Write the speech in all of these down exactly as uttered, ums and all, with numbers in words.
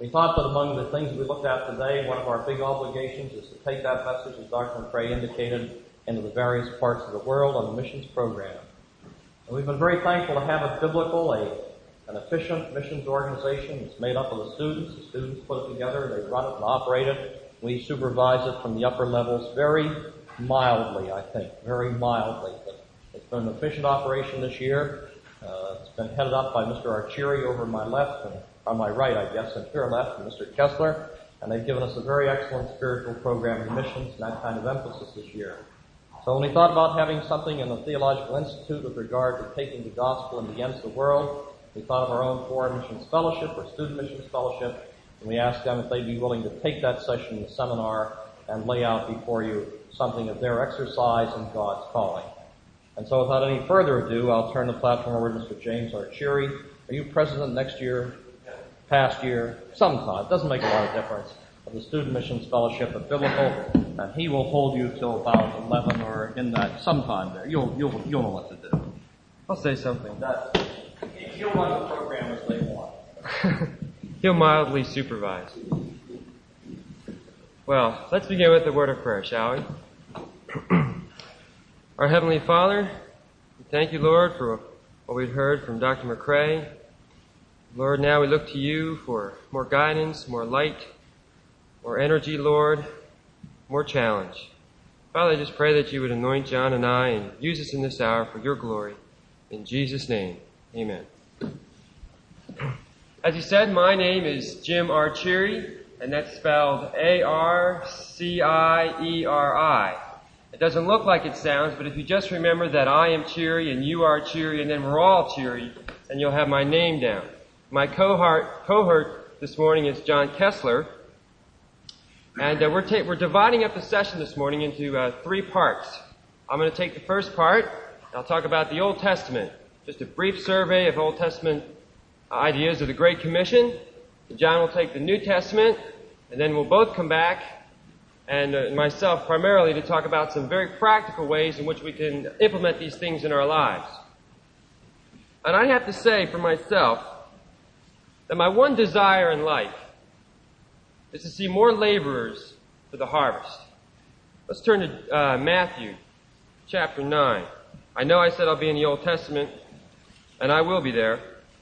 We thought that among the things we looked at today, one of our big obligations is to take that message, as Doctor McCrae indicated, into the various parts of the world on the missions program. And we've been very thankful to have a biblical, a, an efficient missions organization. It's made up of the students. The students put it together, they run it and operate it. We supervise it from the upper levels very mildly, I think, very mildly. But it's been an efficient operation this year. Uh, it's been headed up by Mister Archiri over my left, and on my right, I guess, and to your left, and Mister Kessler. And they've given us a very excellent spiritual program in missions and that kind of emphasis this year. So when we thought about having something in the Theological Institute with regard to taking the gospel into the ends of the world, we thought of our own Foreign Missions Fellowship or Student Missions Fellowship, and we asked them if they'd be willing to take that session in the seminar and lay out before you something of their exercise in God's calling. And so without any further ado, I'll turn the platform over to Mister James Archiri. Are you president next year? Past year? Sometime. It doesn't make a lot of difference. Of the Student Missions Fellowship of Biblical, and he will hold you till about eleven or in that sometime there. You'll you'll you'll know what to do. I'll say something. That he'll run the program as they want. He'll mildly supervise. Well, let's begin with the word of prayer, shall we? Our Heavenly Father, we thank you, Lord, for what we've heard from Doctor McCrae. Lord, now we look to you for more guidance, more light, more energy, Lord, more challenge. Father, I just pray that you would anoint John and I and use us in this hour for your glory. In Jesus' name, amen. As he said, my name is Jim Archiri, and that's spelled A R C I E R I. It doesn't look like it sounds, but if you just remember that I am cheery and you are cheery and then we're all cheery, then you'll have my name down. My cohort, cohort this morning is John Kessler. And uh, we're, ta- we're dividing up the session this morning into uh, three parts. I'm going to take the first part, and I'll talk about the Old Testament. Just a brief survey of Old Testament ideas of the Great Commission. John will take the New Testament, and then we'll both come back, and uh, myself primarily, to talk about some very practical ways in which we can implement these things in our lives. And I have to say for myself that my one desire in life is to see more laborers for the harvest. Let's turn to uh, Matthew chapter nine. I know I said I'll be in the Old Testament, and I will be there.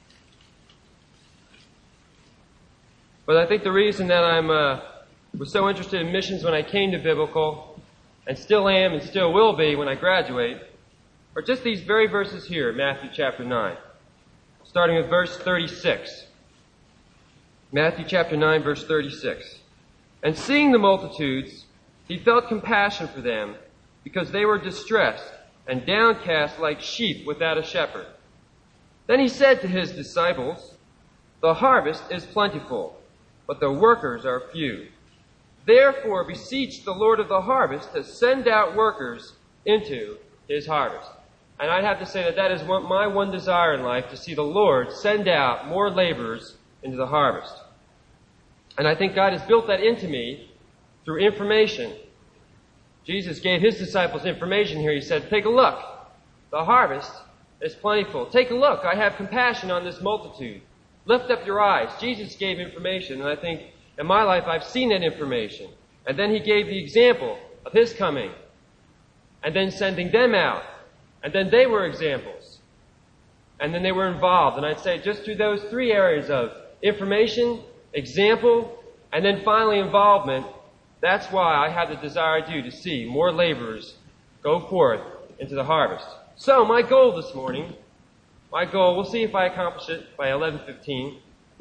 But I think the reason that I'm uh, was so interested in missions when I came to Biblical, and still am and still will be when I graduate, are just these very verses here, Matthew chapter nine, starting with verse thirty-six. Matthew chapter nine, verse thirty-six. And seeing the multitudes, he felt compassion for them, because they were distressed and downcast like sheep without a shepherd. Then he said to his disciples, the harvest is plentiful, but the workers are few. Therefore beseech the Lord of the harvest to send out workers into his harvest. And I'd have to say that that is one, my one desire in life, to see the Lord send out more laborers into the harvest. And I think God has built that into me through information. Jesus gave his disciples information here. He said, take a look. The harvest is plentiful. Take a look. I have compassion on this multitude. Lift up your eyes. Jesus gave information, and I think in my life I've seen that information. And then he gave the example of his coming, and then sending them out. And then they were examples. And then they were involved. And I'd say just through those three areas of information, example, and then finally involvement, that's why I have the desire I do to see more laborers go forth into the harvest. So my goal this morning, my goal, we'll see if I accomplish it by eleven fifteen,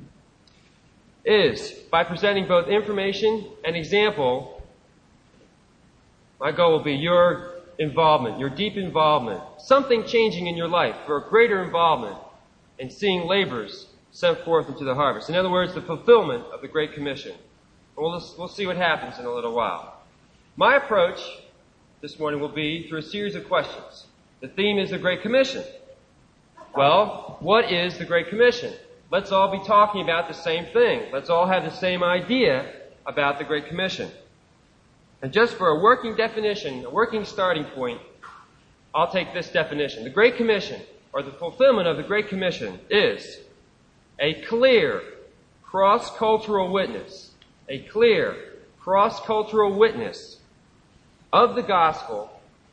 is by presenting both information and example, my goal will be your involvement, your deep involvement, something changing in your life for a greater involvement in seeing laborers sent forth into the harvest. In other words, the fulfillment of the Great Commission. We'll, we'll see what happens in a little while. My approach this morning will be through a series of questions. The theme is the Great Commission. Well, what is the Great Commission? Let's all be talking about the same thing. Let's all have the same idea about the Great Commission. And just for a working definition, a working starting point, I'll take this definition. The Great Commission, or the fulfillment of the Great Commission, is a clear, cross-cultural witness, a clear cross-cultural witness of the gospel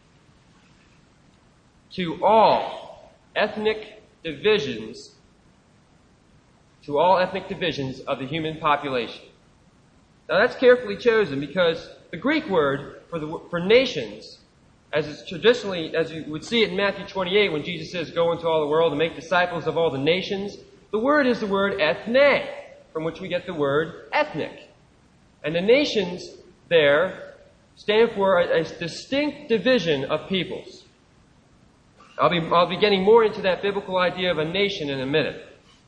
to all ethnic divisions, to all ethnic divisions of the human population. Now that's carefully chosen because the Greek word for the for nations, as is traditionally, as you would see it in Matthew twenty-eight when Jesus says, "Go into all the world and make disciples of all the nations," the word is the word ethne, from which we get the word ethnic. And the nations there stand for a, a distinct division of peoples. I'll be, I'll be getting more into that biblical idea of a nation in a minute.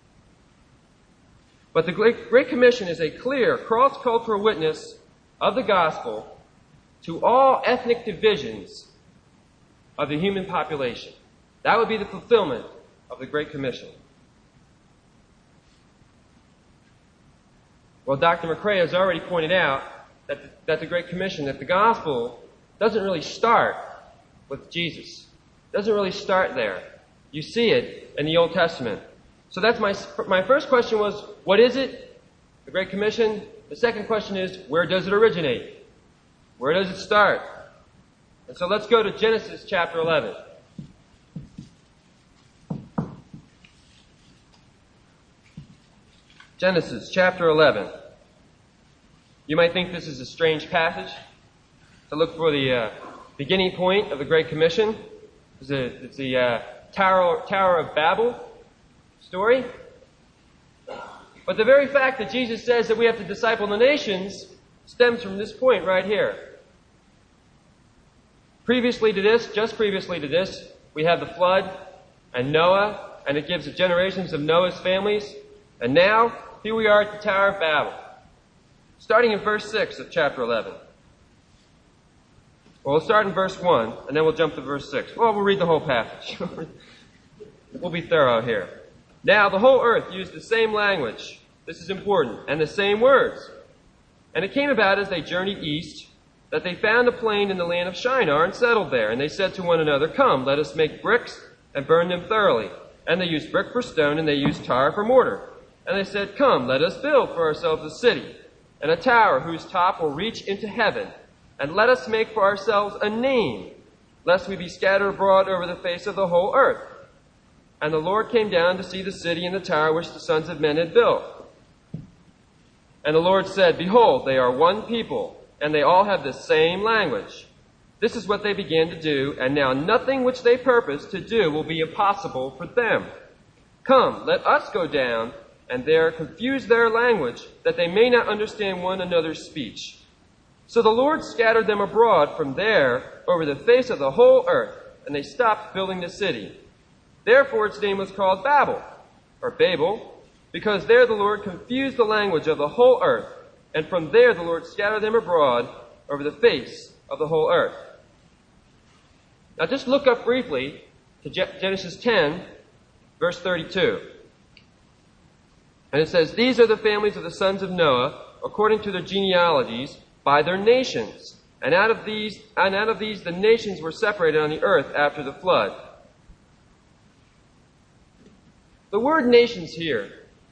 But the Great, Great Commission is a clear cross-cultural witness of the gospel to all ethnic divisions of the human population. That would be the fulfillment of the Great Commission. Well, Doctor McCrae has already pointed out that the, that the Great Commission, that the gospel doesn't really start with Jesus. It doesn't really start there. You see it in the Old Testament. So that's my, my first question was, what is it? The Great Commission. The second question is, where does it originate? Where does it start? And so let's go to Genesis chapter eleven. Genesis chapter eleven. You might think this is a strange passage to look for the uh, beginning point of the Great Commission. It's, a, it's the uh, Tower, Tower of Babel story. But the very fact that Jesus says that we have to disciple the nations stems from this point right here. Previously to this, just previously to this, we have the flood and Noah, and it gives the generations of Noah's families. And now, here we are at the Tower of Babel, starting in verse six of chapter eleven. Well, we'll start in verse one, and then we'll jump to verse six. Well, we'll read the whole passage. We'll be thorough here. Now, the whole earth used the same language. This is important. And the same words. And it came about as they journeyed east that they found a plain in the land of Shinar and settled there. And they said to one another, "Come, let us make bricks and burn them thoroughly." And they used brick for stone, and they used tar for mortar. And they said, "Come, let us build for ourselves a city, and a tower whose top will reach into heaven. And let us make for ourselves a name, lest we be scattered abroad over the face of the whole earth." And the Lord came down to see the city and the tower which the sons of men had built. And the Lord said, "Behold, they are one people, and they all have the same language. This is what they began to do, and now nothing which they purpose to do will be impossible for them. Come, let us go down, and there confuse their language, that they may not understand one another's speech." So the Lord scattered them abroad from there over the face of the whole earth, and they stopped building the city. Therefore its name was called Babel, or Babel, because there the Lord confused the language of the whole earth, and from there the Lord scattered them abroad over the face of the whole earth. Now just look up briefly to Genesis ten, verse thirty-two. And it says, "These are the families of the sons of Noah, according to their genealogies, by their nations. And out of these, and out of these the nations were separated on the earth after the flood." The word nations here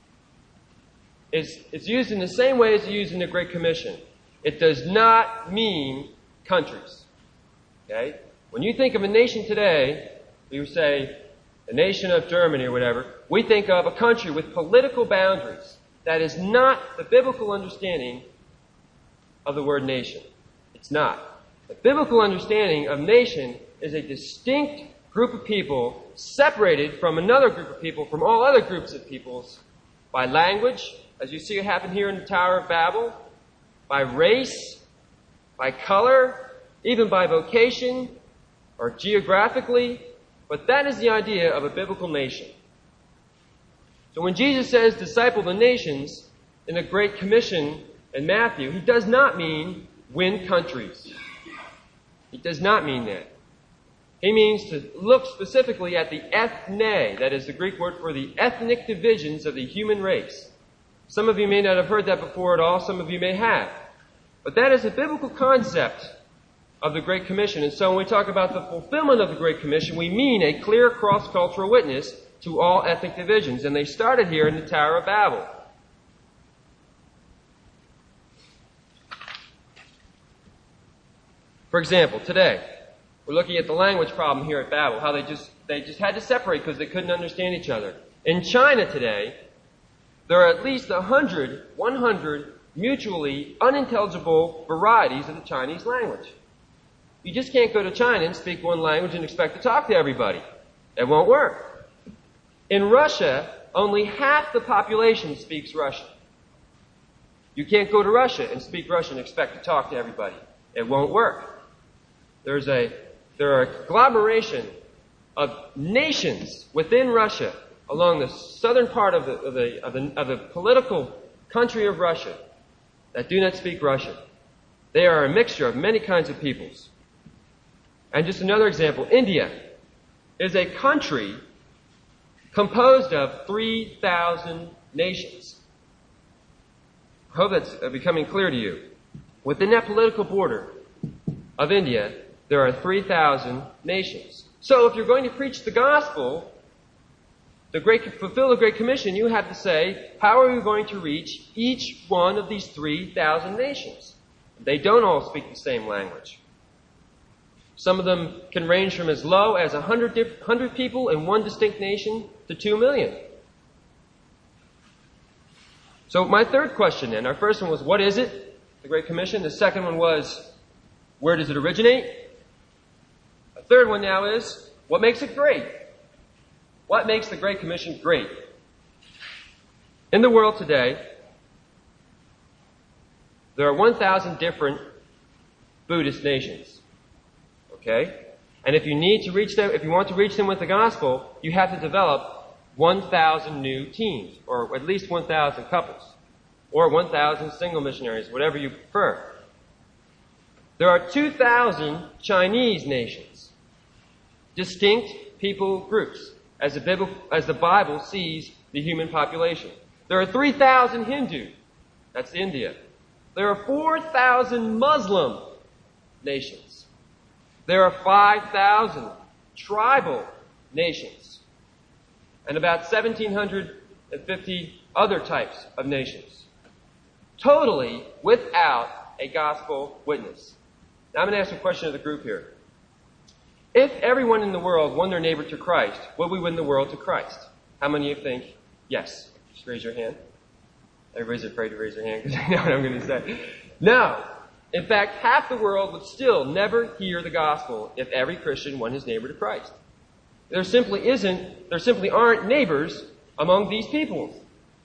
is it's used in the same way as used in the Great Commission. It does not mean countries. Okay? When you think of a nation today, we would say the nation of Germany or whatever, we think of a country with political boundaries. That is not the biblical understanding of the word nation. It's not. The biblical understanding of nation is a distinct group of people separated from another group of people, from all other groups of peoples, by language, as you see it happen here in the Tower of Babel, by race, by color, even by vocation, or geographically. But that is the idea of a biblical nation. So when Jesus says disciple the nations in the Great Commission in Matthew, he does not mean win countries. He does not mean that. He means to look specifically at the ethne, that is the Greek word for the ethnic divisions of the human race. Some of you may not have heard that before at all, some of you may have. But that is a biblical concept of the Great Commission. And so when we talk about the fulfillment of the Great Commission, we mean a clear cross-cultural witness to all ethnic divisions. And they started here in the Tower of Babel. For example, today, we're looking at the language problem here at Babel, how they just, they just had to separate because they couldn't understand each other. In China today, there are at least one hundred, one hundred mutually unintelligible varieties of the Chinese language. You just can't go to China and speak one language and expect to talk to everybody. It won't work. In Russia, only half the population speaks Russian. You can't go to Russia and speak Russian and expect to talk to everybody. It won't work. There's a, there are a conglomeration of nations within Russia along the southern part of the, of the, of the, of the political country of Russia that do not speak Russian. They are a mixture of many kinds of peoples. And just another example, India is a country composed of three thousand nations. I hope that's becoming clear to you. Within that political border of India, there are three thousand nations. So if you're going to preach the gospel, the great, fulfill the Great Commission, you have to say, how are you going to reach each one of these three thousand nations? They don't all speak the same language. Some of them can range from as low as one hundred, diff- one hundred people in one distinct nation to two million. So my third question then, our first one was, what is it? The Great Commission. The second one was, where does it originate? The third one now is, what makes it great? What makes the Great Commission great? In the world today, there are one thousand different Buddhist nations. Okay? And if you need to reach them, if you want to reach them with the gospel, you have to develop one thousand new teams, or at least one thousand couples, or one thousand single missionaries, whatever you prefer. There are two thousand Chinese nations, distinct people groups, as the Bible, as the Bible sees the human population. There are three thousand Hindu, that's India. There are four thousand Muslim nations. There are five thousand tribal nations, and about one thousand seven hundred fifty other types of nations, totally without a gospel witness. Now I'm going to ask a question of the group here. If everyone in the world won their neighbor to Christ, would we win the world to Christ? How many of you think yes? Just raise your hand. Everybody's afraid to raise their hand because they know what I'm going to say. No. In fact, half the world would still never hear the gospel if every Christian won his neighbor to Christ. There simply isn't, there simply aren't neighbors among these people.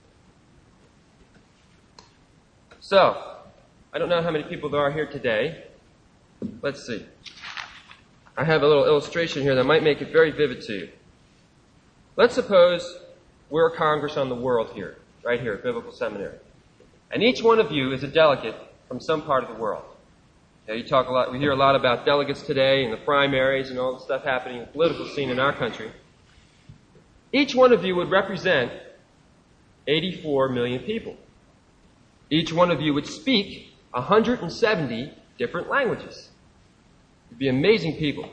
So, I don't know how many people there are here today. Let's see. I have a little illustration here that might make it very vivid to you. Let's suppose we're a Congress on the world here, right here at Biblical Seminary. And each one of you is a delegate from some part of the world. Now, you talk a lot, we hear a lot about delegates today and the primaries and all the stuff happening in the political scene in our country. Each one of you would represent eighty-four million people. Each one of you would speak one hundred seventy different languages. You'd be amazing people.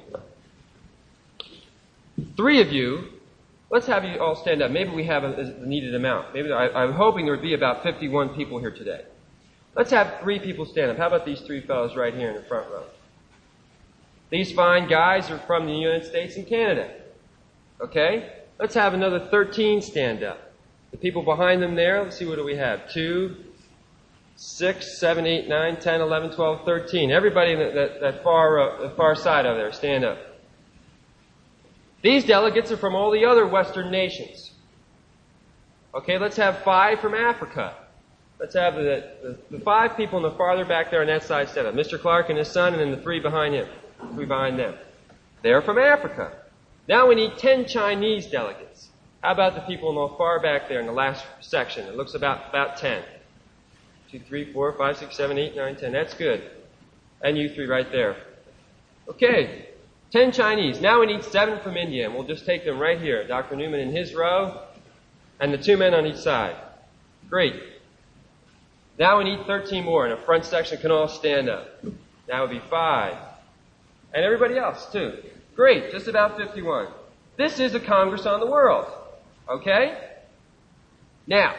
Three of you, let's have you all stand up. Maybe we have a, a needed amount. Maybe I, I'm hoping there would be about fifty-one people here today. Let's have three people stand up. How about these three fellows right here in the front row? These fine guys are from the United States and Canada. Okay? Let's have another thirteen stand up. The people behind them there, let's see, what do we have? Two, six, seven, eight, nine, ten, eleven, twelve, thirteen. Everybody in that, that, that far, uh, the far side over there, stand up. These delegates are from all the other Western nations. Okay, let's have five from Africa. Let's have the, the, the five people in the farther back there on that side stand up. Mister Clark and his son, and then the three behind him. Three behind them. They're from Africa. Now we need ten Chinese delegates. How about the people in the far back there in the last section? It looks about, about ten. Two, three, four, five, six, seven, eight, nine, ten. That's good. And you three right there. Okay. Ten Chinese. Now we need seven from India, and we'll just take them right here. Doctor Newman in his row, and the two men on each side. Great. Now we need thirteen more, and a front section can all stand up. That would be five. And everybody else, too. Great, just about fifty-one. This is a Congress on the world. Okay? Now,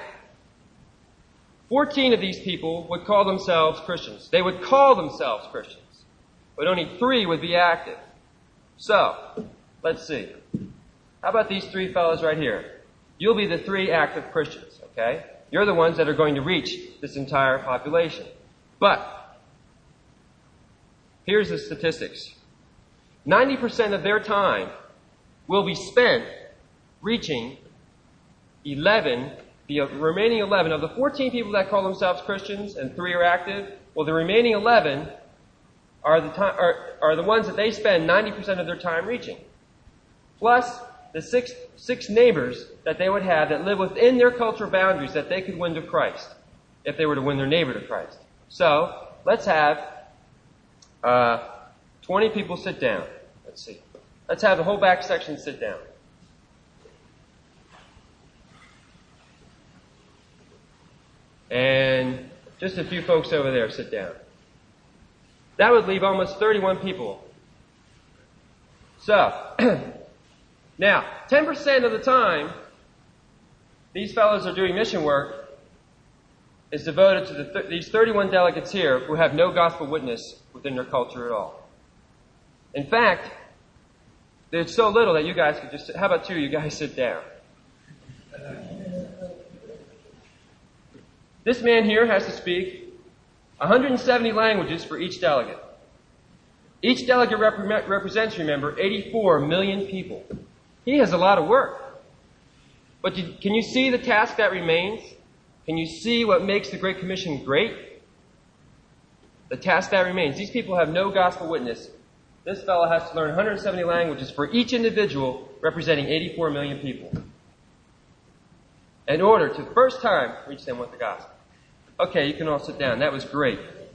fourteen of these people would call themselves Christians. They would call themselves Christians. but only three would be active. So, let's see. How about these three fellows right here? You'll be the three active Christians, okay? You're the ones that are going to reach this entire population. But, here's the statistics. ninety percent of their time will be spent reaching eleven, the remaining eleven. Of the fourteen people that call themselves Christians and three are active, well, the remaining eleven are the, time, are, are the ones that they spend ninety percent of their time reaching. Plus, the six, six neighbors that they would have that live within their cultural boundaries that they could win to Christ, if they were to win their neighbor to Christ. So, let's have uh, twenty people sit down. Let's see. Let's have the whole back section sit down. And just a few folks over there sit down. That would leave almost thirty-one people. So, now, ten percent of the time these fellows are doing mission work is devoted to the th- these thirty-one delegates here who have no gospel witness within their culture at all. In fact, there's so little that you guys could just, how about two of you guys sit down? This man here has to speak one hundred seventy languages for each delegate. Each delegate rep- represents, remember, eighty-four million people. He has a lot of work. But you, can you see the task that remains? Can you see what makes the Great Commission great? The task that remains. These people have no gospel witness. This fellow has to learn one hundred seventy languages for each individual representing eighty-four million people in order to, the first time, reach them with the gospel. Okay, you can all sit down. That was great.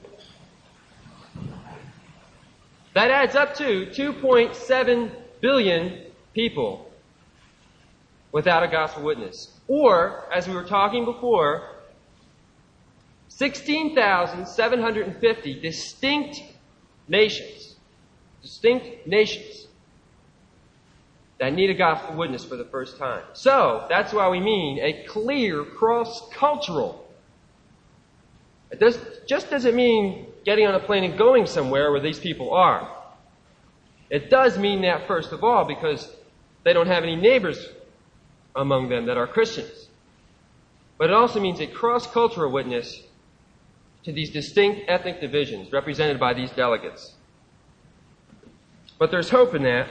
That adds up to two point seven billion people without a gospel witness. Or, as we were talking before, sixteen thousand seven hundred fifty distinct nations, distinct nations that need a gospel witness for the first time. So, that's why we mean a clear cross-cultural. It does, just doesn't mean getting on a plane and going somewhere where these people are. It does mean that, first of all, because they don't have any neighbors among them that are Christians. But it also means a cross-cultural witness to these distinct ethnic divisions represented by these delegates. But there's hope in that,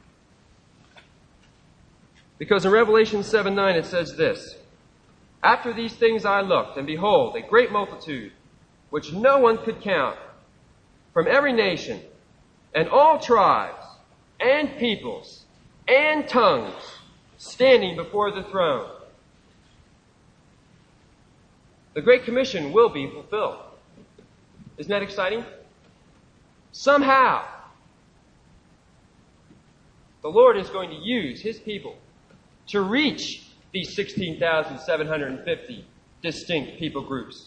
because in Revelation seven nine it says this, "After these things I looked, and behold, a great multitude, which no one could count, from every nation, and all tribes, and peoples, and tongues, standing before the throne." The Great Commission will be fulfilled. Isn't that exciting? Somehow, the Lord is going to use His people to reach these sixteen thousand seven hundred fifty distinct people groups.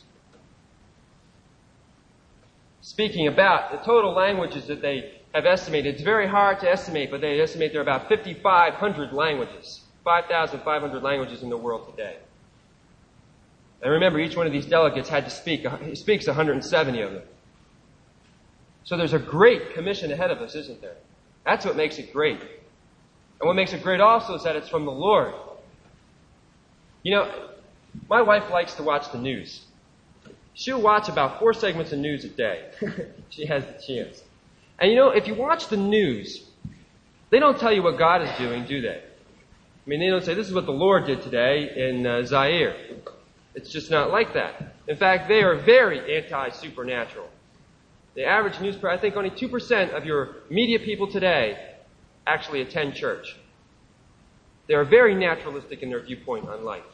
Speaking about the total languages that they have estimated, it's very hard to estimate, but they estimate there are about fifty-five hundred languages, five thousand five hundred languages in the world today. And remember, each one of these delegates had to speak, he speaks one hundred seventy of them. So there's a great commission ahead of us, isn't there? That's what makes it great. And what makes it great also is that it's from the Lord. You know, my wife likes to watch the news. She'll watch about four segments of news a day. She has the chance. And you know, if you watch the news, they don't tell you what God is doing, do they? I mean, they don't say, this is what the Lord did today in uh, Zaire. It's just not like that. In fact, they are very anti-supernatural. The average newspaper, I think only two percent of your media people today actually attend church. They are very naturalistic in their viewpoint on life.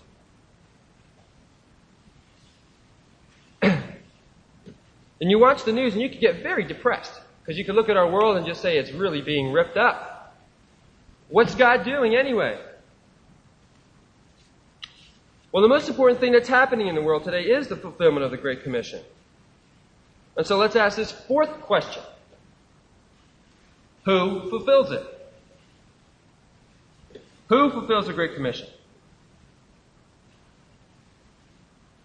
And you watch the news and you can get very depressed because you can look at our world and just say it's really being ripped up. What's God doing anyway? Well, the most important thing that's happening in the world today is the fulfillment of the Great Commission. And so let's ask this fourth question. Who fulfills it? Who fulfills the Great Commission?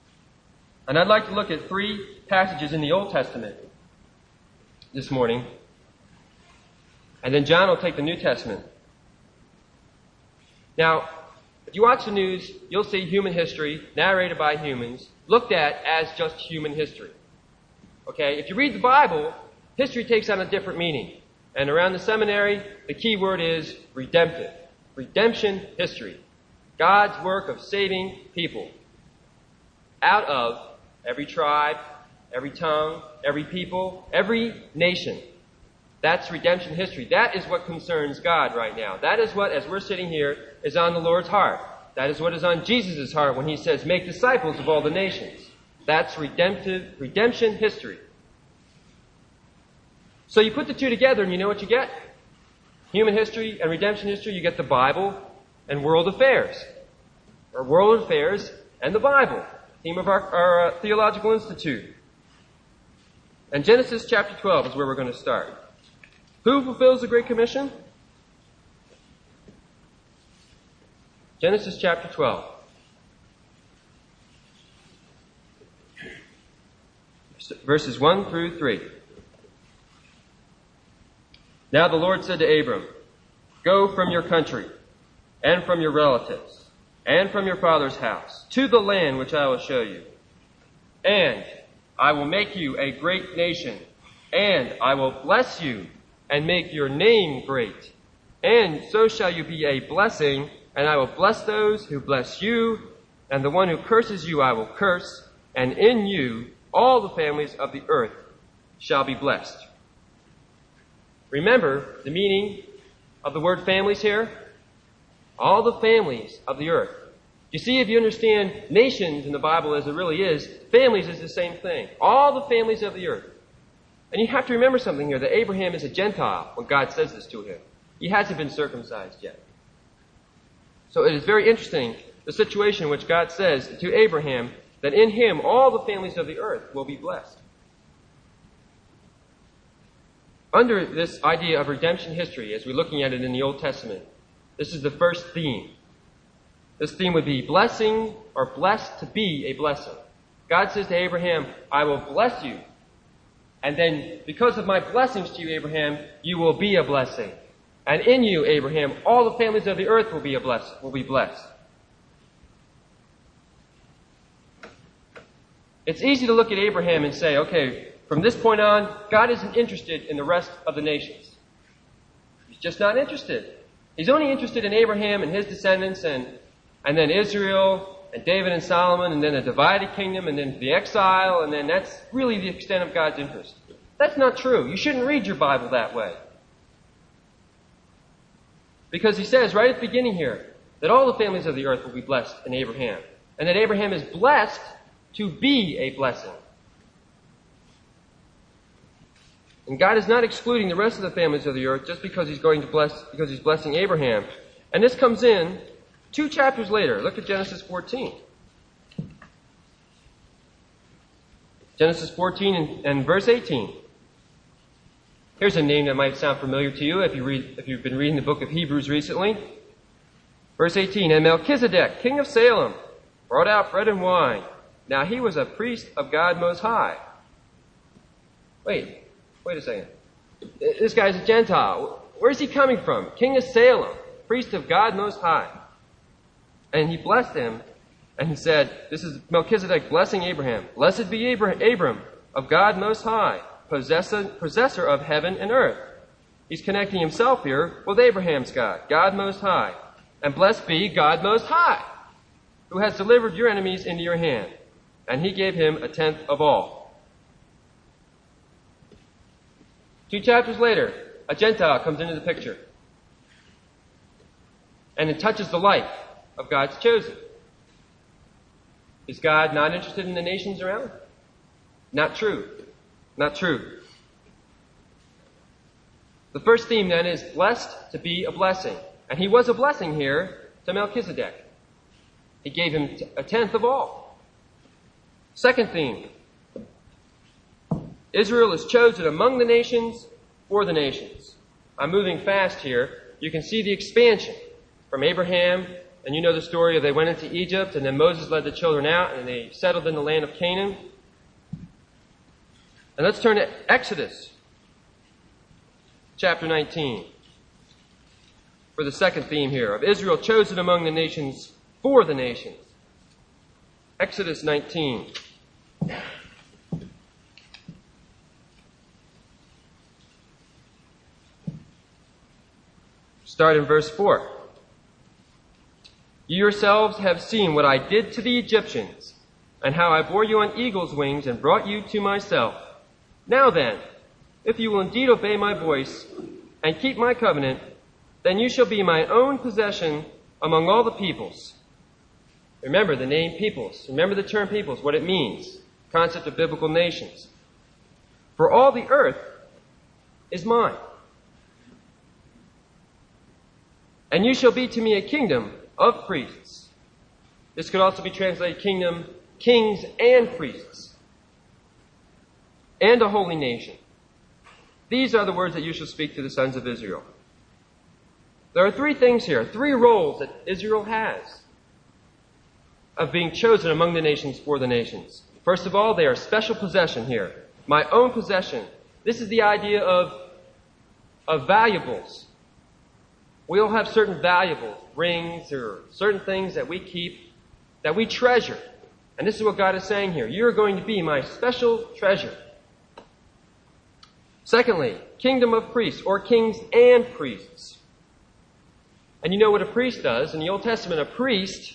And I'd like to look at three passages in the Old Testament this morning And then John will take the New Testament. Now, if you watch the news, you'll see human history narrated by humans, looked at as just human history. Okay? If you read the Bible, history takes on a different meaning. And around the seminary, the key word is redemptive. Redemption history. God's work of saving people out of every tribe, every tongue, every people, every nation. That's redemption history. That is what concerns God right now. That is what, as we're sitting here, is on the Lord's heart. That is what is on Jesus' heart when he says, make disciples of all the nations. That's redemptive, redemption history. So you put the two together and you know what you get? Human history and redemption history, you get the Bible and world affairs. Or world affairs and the Bible. Theme of our, our uh, Theological Institute. And Genesis chapter twelve is where we're going to start. Who fulfills the Great Commission? Genesis chapter twelve. Verses one through three. Now the Lord said to Abram, go from your country, and from your relatives, and from your father's house, to the land which I will show you. And I will make you a great nation, and I will bless you, and make your name great. And so shall you be a blessing, and I will bless those who bless you, and the one who curses you I will curse, and in you all the families of the earth shall be blessed. Remember the meaning of the word families here? All the families of the earth. You see, if you understand nations in the Bible as it really is, families is the same thing. All the families of the earth. And you have to remember something here, that Abraham is a Gentile when God says this to him. He hasn't been circumcised yet. So it is very interesting, the situation in which God says to Abraham that in him all the families of the earth will be blessed. Under this idea of redemption history, as we're looking at it in the Old Testament, this is the first theme. This theme would be blessing or blessed to be a blessing. God says to Abraham, I will bless you. And then because of my blessings to you, Abraham, you will be a blessing. And in you, Abraham, all the families of the earth will be a bless, will be blessed. It's easy to look at Abraham and say, okay, from this point on, God isn't interested in the rest of the nations. He's just not interested. He's only interested in Abraham and his descendants and, and then Israel and David and Solomon and then a divided kingdom and then the exile and then that's really the extent of God's interest. That's not true. You shouldn't read your Bible that way. Because he says right at the beginning here that all the families of the earth will be blessed in Abraham. And that Abraham is blessed to be a blessing. And God is not excluding the rest of the families of the earth just because he's going to bless, because he's blessing Abraham. And this comes in two chapters later. Look at Genesis fourteen. Genesis fourteen and, and verse eighteen. Here's a name that might sound familiar to you if you read, if you've been reading the book of Hebrews recently. Verse eighteen, and Melchizedek, king of Salem, brought out bread and wine. Now he was a priest of God Most High. Wait. Wait a second. This guy's a Gentile. Where's he coming from? King of Salem, priest of God Most High. And he blessed him, and he said, this is Melchizedek blessing Abraham. Blessed be Abram of God Most High, possessor, possessor of heaven and earth. He's connecting himself here with Abraham's God, God Most High. And blessed be God Most High, who has delivered your enemies into your hand. And he gave him a tenth of all. Two chapters later, a Gentile comes into the picture. And it touches the life of God's chosen. Is God not interested in the nations around? Not true. Not true. The first theme then is blessed to be a blessing. And he was a blessing here to Melchizedek. He gave him a tenth of all. Second theme. Israel is chosen among the nations for the nations. I'm moving fast here. You can see the expansion from Abraham, and you know the story of they went into Egypt, and then Moses led the children out, and they settled in the land of Canaan. And let's turn to Exodus chapter nineteen. for the second theme here, of Israel chosen among the nations for the nations. Exodus nineteen. Start in verse four. You yourselves have seen what I did to the Egyptians, and how I bore you on eagle's wings and brought you to myself. Now then, if you will indeed obey my voice and keep my covenant, then you shall be my own possession among all the peoples. Remember the name peoples. Remember the term peoples, what it means. Concept of biblical nations. For all the earth is mine. And you shall be to me a kingdom of priests. This could also be translated kingdom, kings and priests. And a holy nation. These are the words that you shall speak to the sons of Israel. There are three things here, three roles that Israel has of being chosen among the nations for the nations. First of all, they are special possession here. My own possession. This is the idea of, of valuables. We all have certain valuables, rings or certain things that we keep, that we treasure. And this is what God is saying here. You're going to be my special treasure. Secondly, kingdom of priests, or kings and priests. And you know what a priest does. In the Old Testament, a priest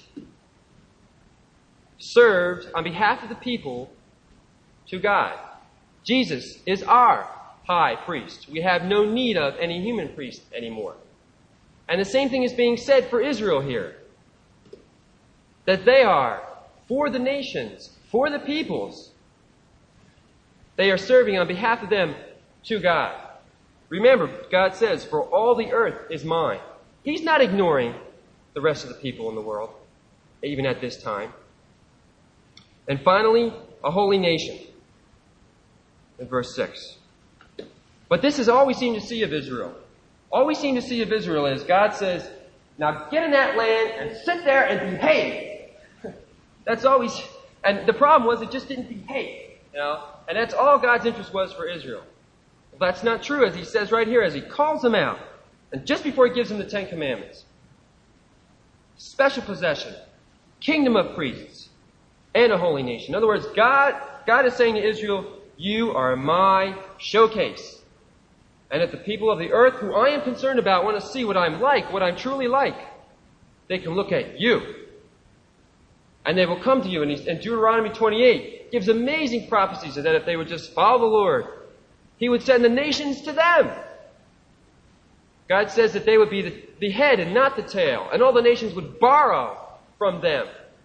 served on behalf of the people to God. Jesus is our high priest. We have no need of any human priest anymore. And the same thing is being said for Israel here. That they are for the nations, for the peoples. They are serving on behalf of them to God. Remember, God says, for all the earth is mine. He's not ignoring the rest of the people in the world, even at this time. And finally, a holy nation. In verse six. But this is all we seem to see of Israel. All we seem to see of Israel is God says, now get in that land and sit there and behave. That's always, and the problem was it just didn't behave, you know, and that's all God's interest was for Israel. Well, that's not true, as he says right here, as he calls them out, and just before he gives them the Ten Commandments. Special possession, kingdom of priests, and a holy nation. In other words, God, God is saying to Israel, you are my showcase. And if the people of the earth who I am concerned about want to see what I'm like, what I'm truly like, they can look at you. And they will come to you. And in Deuteronomy twenty-eight gives amazing prophecies that if they would just follow the Lord, He would send the nations to them. God says that they would be the, the head and not the tail. And all the nations would borrow from them.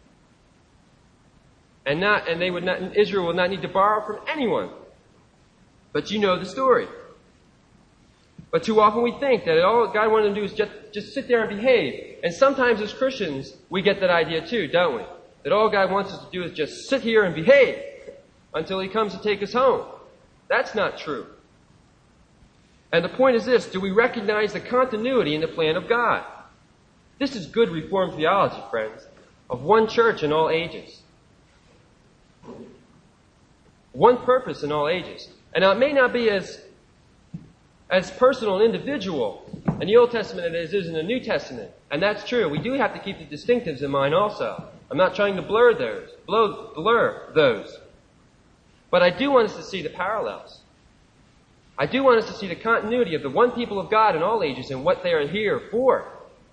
And not, and they would not, Israel would not need to borrow from anyone. But you know the story. But too often we think that all God wanted to do is just, just sit there and behave. And sometimes as Christians, we get that idea too, don't we? That all God wants us to do is just sit here and behave until He comes to take us home. That's not true. And the point is this, do we recognize the continuity in the plan of God? This is good Reformed theology, friends, of one church in all ages. One purpose in all ages. And now it may not be as as personal and individual in the Old Testament as it is in the New Testament. And that's true. We do have to keep the distinctives in mind also. I'm not trying to blur those, blur, blur those. But I do want us to see the parallels. I do want us to see the continuity of the one people of God in all ages and what they are here for.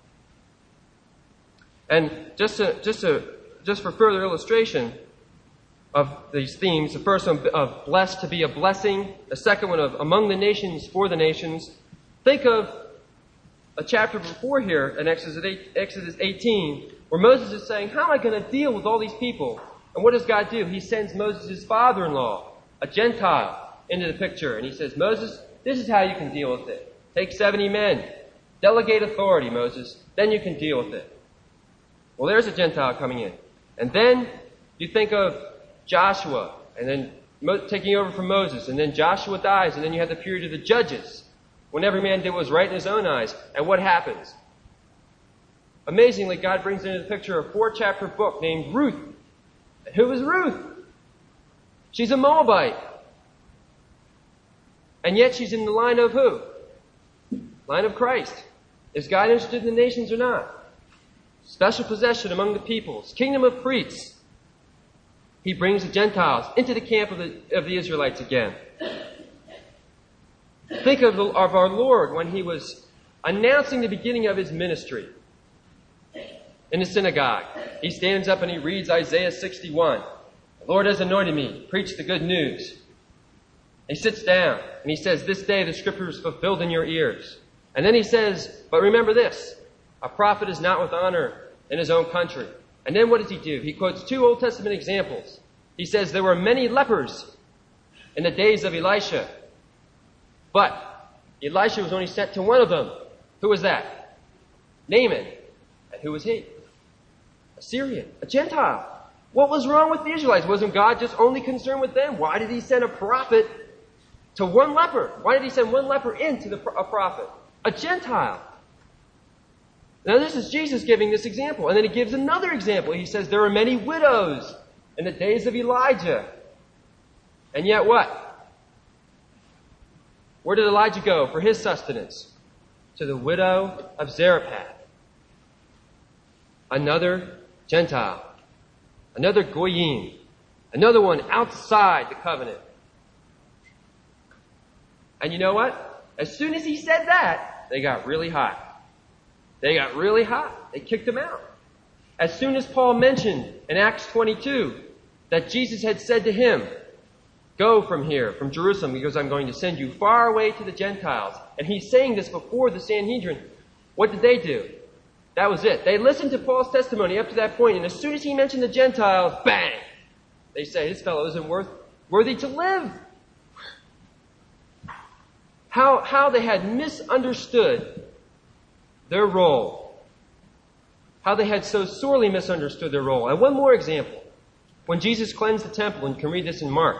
And just to, just to, just for further illustration of these themes, the first one of blessed to be a blessing, the second one of among the nations for the nations. Think of a chapter before here in Exodus eighteen, where Moses is saying, how am I going to deal with all these people? And what does God do? He sends Moses' father-in-law, a Gentile, into the picture. And he says, Moses, this is how you can deal with it. Take seventy men. Delegate authority, Moses. Then you can deal with it. Well, there's a Gentile coming in. And then you think of Joshua, and then Mo- taking over from Moses, and then Joshua dies, and then you have the period of the judges, when every man did what was right in his own eyes. And what happens? Amazingly, God brings into the picture a four-chapter book named Ruth. Who is Ruth? She's a Moabite. And yet she's in the line of who? Line of Christ. Is God interested in the nations or not? Special possession among the peoples. Kingdom of priests. He brings the Gentiles into the camp of the, of the Israelites again. Think of, the, of our Lord when he was announcing the beginning of his ministry in the synagogue. He stands up and he reads Isaiah sixty-one. The Lord has anointed me, preach the good news. He sits down and he says, this day the scripture is fulfilled in your ears. And then he says, but remember this, a prophet is not with honor in his own country. And then what does he do? He quotes two Old Testament examples. He says there were many lepers in the days of Elisha, but Elisha was only sent to one of them. Who was that? Naaman. And who was he? A Syrian, a Gentile. What was wrong with the Israelites? Wasn't God just only concerned with them? Why did he send a prophet to one leper? Why did he send one leper into the, a prophet? A Gentile. Now this is Jesus giving this example. And then he gives another example. He says there were many widows in the days of Elijah. And yet what? Where did Elijah go for his sustenance? To the widow of Zarephath. Another Gentile. Another Goyim. Another one outside the covenant. And you know what? As soon as he said that, they got really hot. They got really hot. They kicked him out. As soon as Paul mentioned in Acts twenty-two that Jesus had said to him, go from here, from Jerusalem, because I'm going to send you far away to the Gentiles. And he's saying this before the Sanhedrin. What did they do? That was it. They listened to Paul's testimony up to that point, and as soon as he mentioned the Gentiles, bang! They say, this fellow isn't worth, worthy to live. How, how they had misunderstood their role. How they had so sorely misunderstood their role. And one more example. When Jesus cleansed the temple, and you can read this in Mark,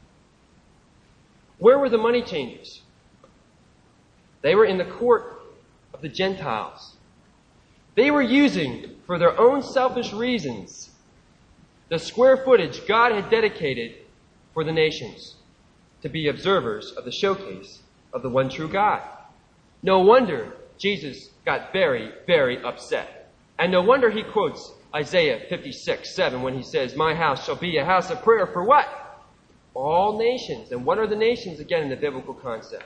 where were the money changers? They were in the court of the Gentiles. They were using, for their own selfish reasons, the square footage God had dedicated for the nations to be observers of the showcase of the one true God. No wonder Jesus got very, very upset. And no wonder he quotes Isaiah fifty-six, seven when he says, my house shall be a house of prayer for what? All nations. And what are the nations again in the biblical concept?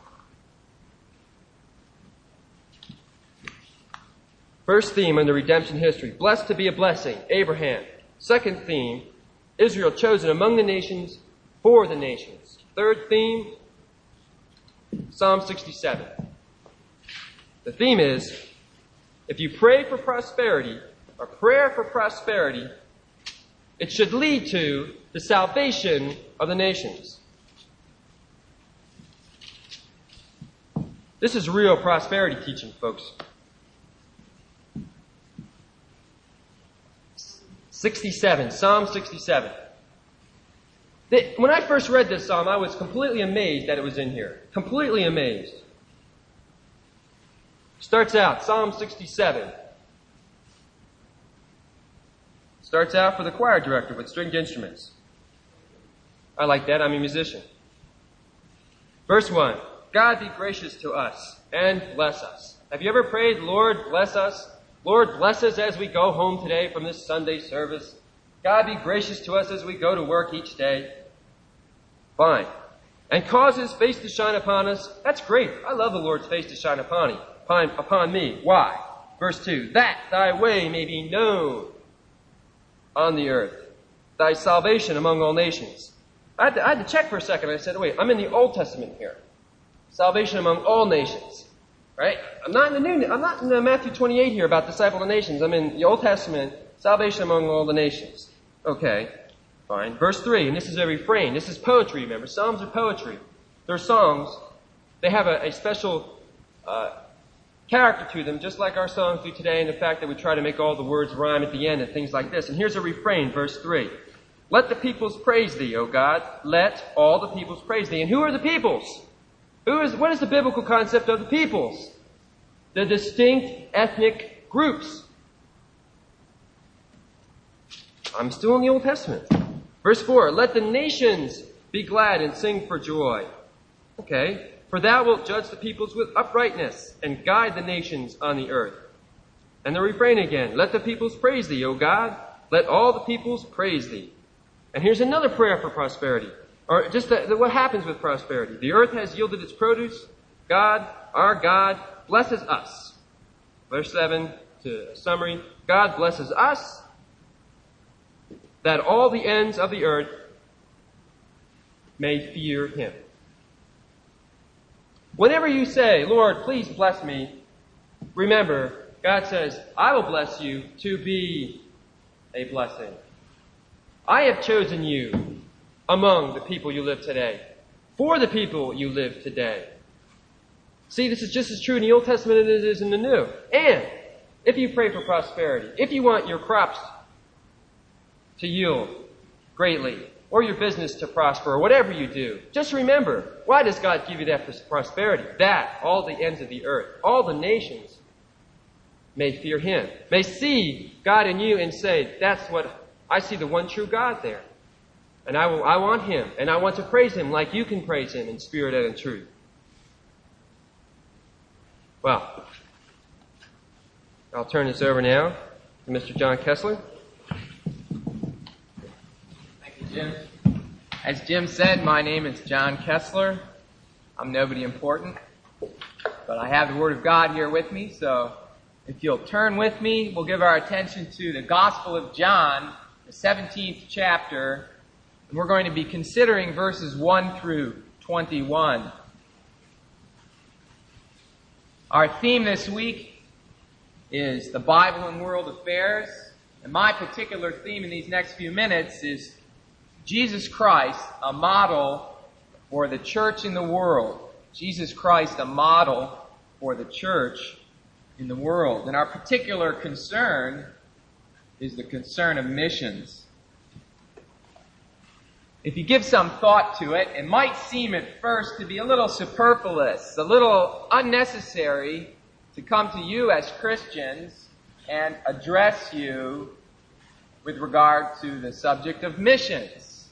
First theme under redemption history, blessed to be a blessing, Abraham. Second theme, Israel chosen among the nations for the nations. Third theme, Psalm sixty-seven. The theme is, if you pray for prosperity, or prayer for prosperity, it should lead to the salvation of the nations. This is real prosperity teaching, folks. sixty-seven, Psalm sixty-seven. When I first read this psalm, I was completely amazed that it was in here. Completely amazed. Starts out, Psalm sixty-seven. Starts out for the choir director with stringed instruments. I like that. I'm a musician. Verse one. God be gracious to us and bless us. Have you ever prayed, Lord, bless us? Lord, bless us as we go home today from this Sunday service. God be gracious to us as we go to work each day. Fine. And cause his face to shine upon us. That's great. I love the Lord's face to shine upon, upon, upon me. Why? Verse two. That thy way may be known on the earth. Thy salvation among all nations. I had to, I had to check for a second. I said, wait, I'm in the Old Testament here. Salvation among all nations. Right? I'm not in the New, I'm not in the Matthew twenty-eight here about disciple of the nations. I'm in the Old Testament, salvation among all the nations. Okay, fine. Verse three, and this is a refrain. This is poetry, remember. Psalms are poetry. They're songs. They have a, a special uh, character to them, just like our songs do today, in the fact that we try to make all the words rhyme at the end and things like this. And here's a refrain, verse three. Let the peoples praise thee, O God. Let all the peoples praise thee. And who are the peoples? Who is, what is the biblical concept of the peoples? The distinct ethnic groups. I'm still in the Old Testament. Verse four, let the nations be glad and sing for joy. Okay, For thou wilt judge the peoples with uprightness, and guide the nations on the earth. And the refrain again, let the peoples praise thee, O God. Let all the peoples praise thee. And here's another prayer for prosperity. Or just the, the, what happens with prosperity. The earth has yielded its produce. God, our God, blesses us. Verse seven, to a summary. God blesses us, that all the ends of the earth may fear him. Whenever you say, Lord, please bless me, remember, God says, I will bless you to be a blessing. I have chosen you among the people you live today, for the people you live today. See, this is just as true in the Old Testament as it is in the New. And if you pray for prosperity, if you want your crops to yield greatly, or your business to prosper, or whatever you do, just remember, why does God give you that prosperity? That all the ends of the earth, all the nations may fear him, may see God in you and say, that's what, I see the one true God there. And I, will, I want him, and I want to praise him like you can praise him in spirit and in truth. Well, I'll turn this over now to Mister John Kessler. Thank you, Jim. As Jim said, my name is John Kessler. I'm nobody important, but I have the Word of God here with me, so if you'll turn with me, we'll give our attention to the Gospel of John, the seventeenth chapter, and we're going to be considering verses one through twenty-one. Our theme this week is the Bible and world affairs, and my particular theme in these next few minutes is Jesus Christ, a model for the church in the world. Jesus Christ, a model for the church in the world. And our particular concern is the concern of missions. If you give some thought to it, it might seem at first to be a little superfluous, a little unnecessary to come to you as Christians and address you with regard to the subject of missions.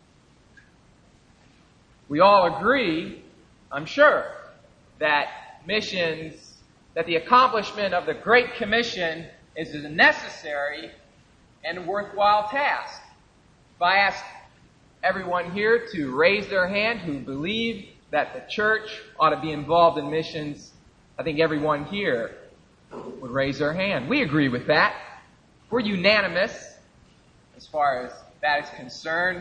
We all agree, I'm sure, that missions, that the accomplishment of the Great Commission is a necessary and a worthwhile task. If I ask everyone here to raise their hand who believe that the church ought to be involved in missions, I think everyone here would raise their hand. We agree with that. We're unanimous as far as that is concerned.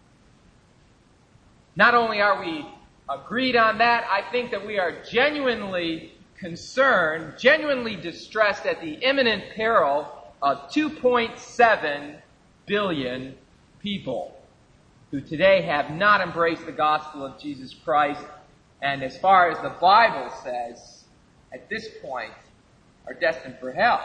Not only are we agreed on that, I think that we are genuinely concerned, genuinely distressed at the imminent peril of two point seven billion people who today have not embraced the gospel of Jesus Christ, and as far as the Bible says, at this point, are destined for hell.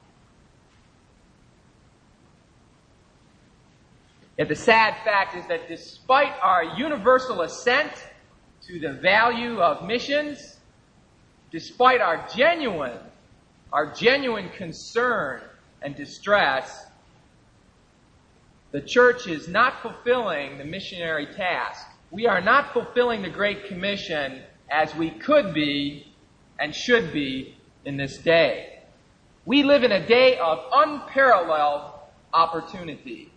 Yet the sad fact is that despite our universal assent to the value of missions, despite our genuine, our genuine concern and distress, the church is not fulfilling the missionary task. We are not fulfilling the Great Commission as we could be and should be in this day. We live in a day of unparalleled opportunity.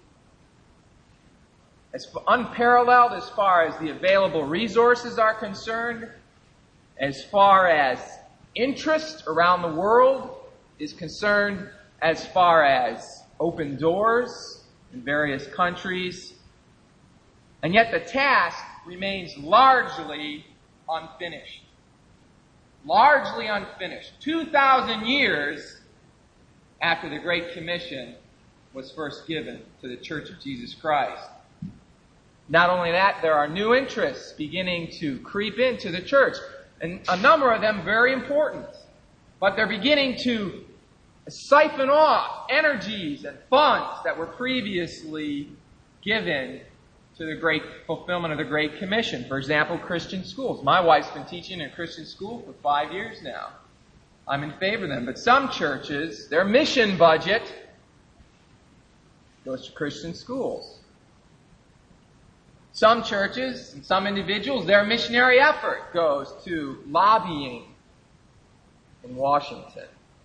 As unparalleled as far as the available resources are concerned, as far as interest around the world is concerned, as far as open doors in various countries. And yet the task remains largely unfinished. Largely unfinished. two thousand years after the Great Commission was first given to the Church of Jesus Christ. Not only that, there are new interests beginning to creep into the church, and a number of them very important. But they're beginning to siphon off energies and funds that were previously given to the great fulfillment of the Great Commission. For example, Christian schools. My wife's been teaching in a Christian school for five years now. I'm in favor of them. But some churches, their mission budget goes to Christian schools. Some churches and some individuals, their missionary effort goes to lobbying in Washington.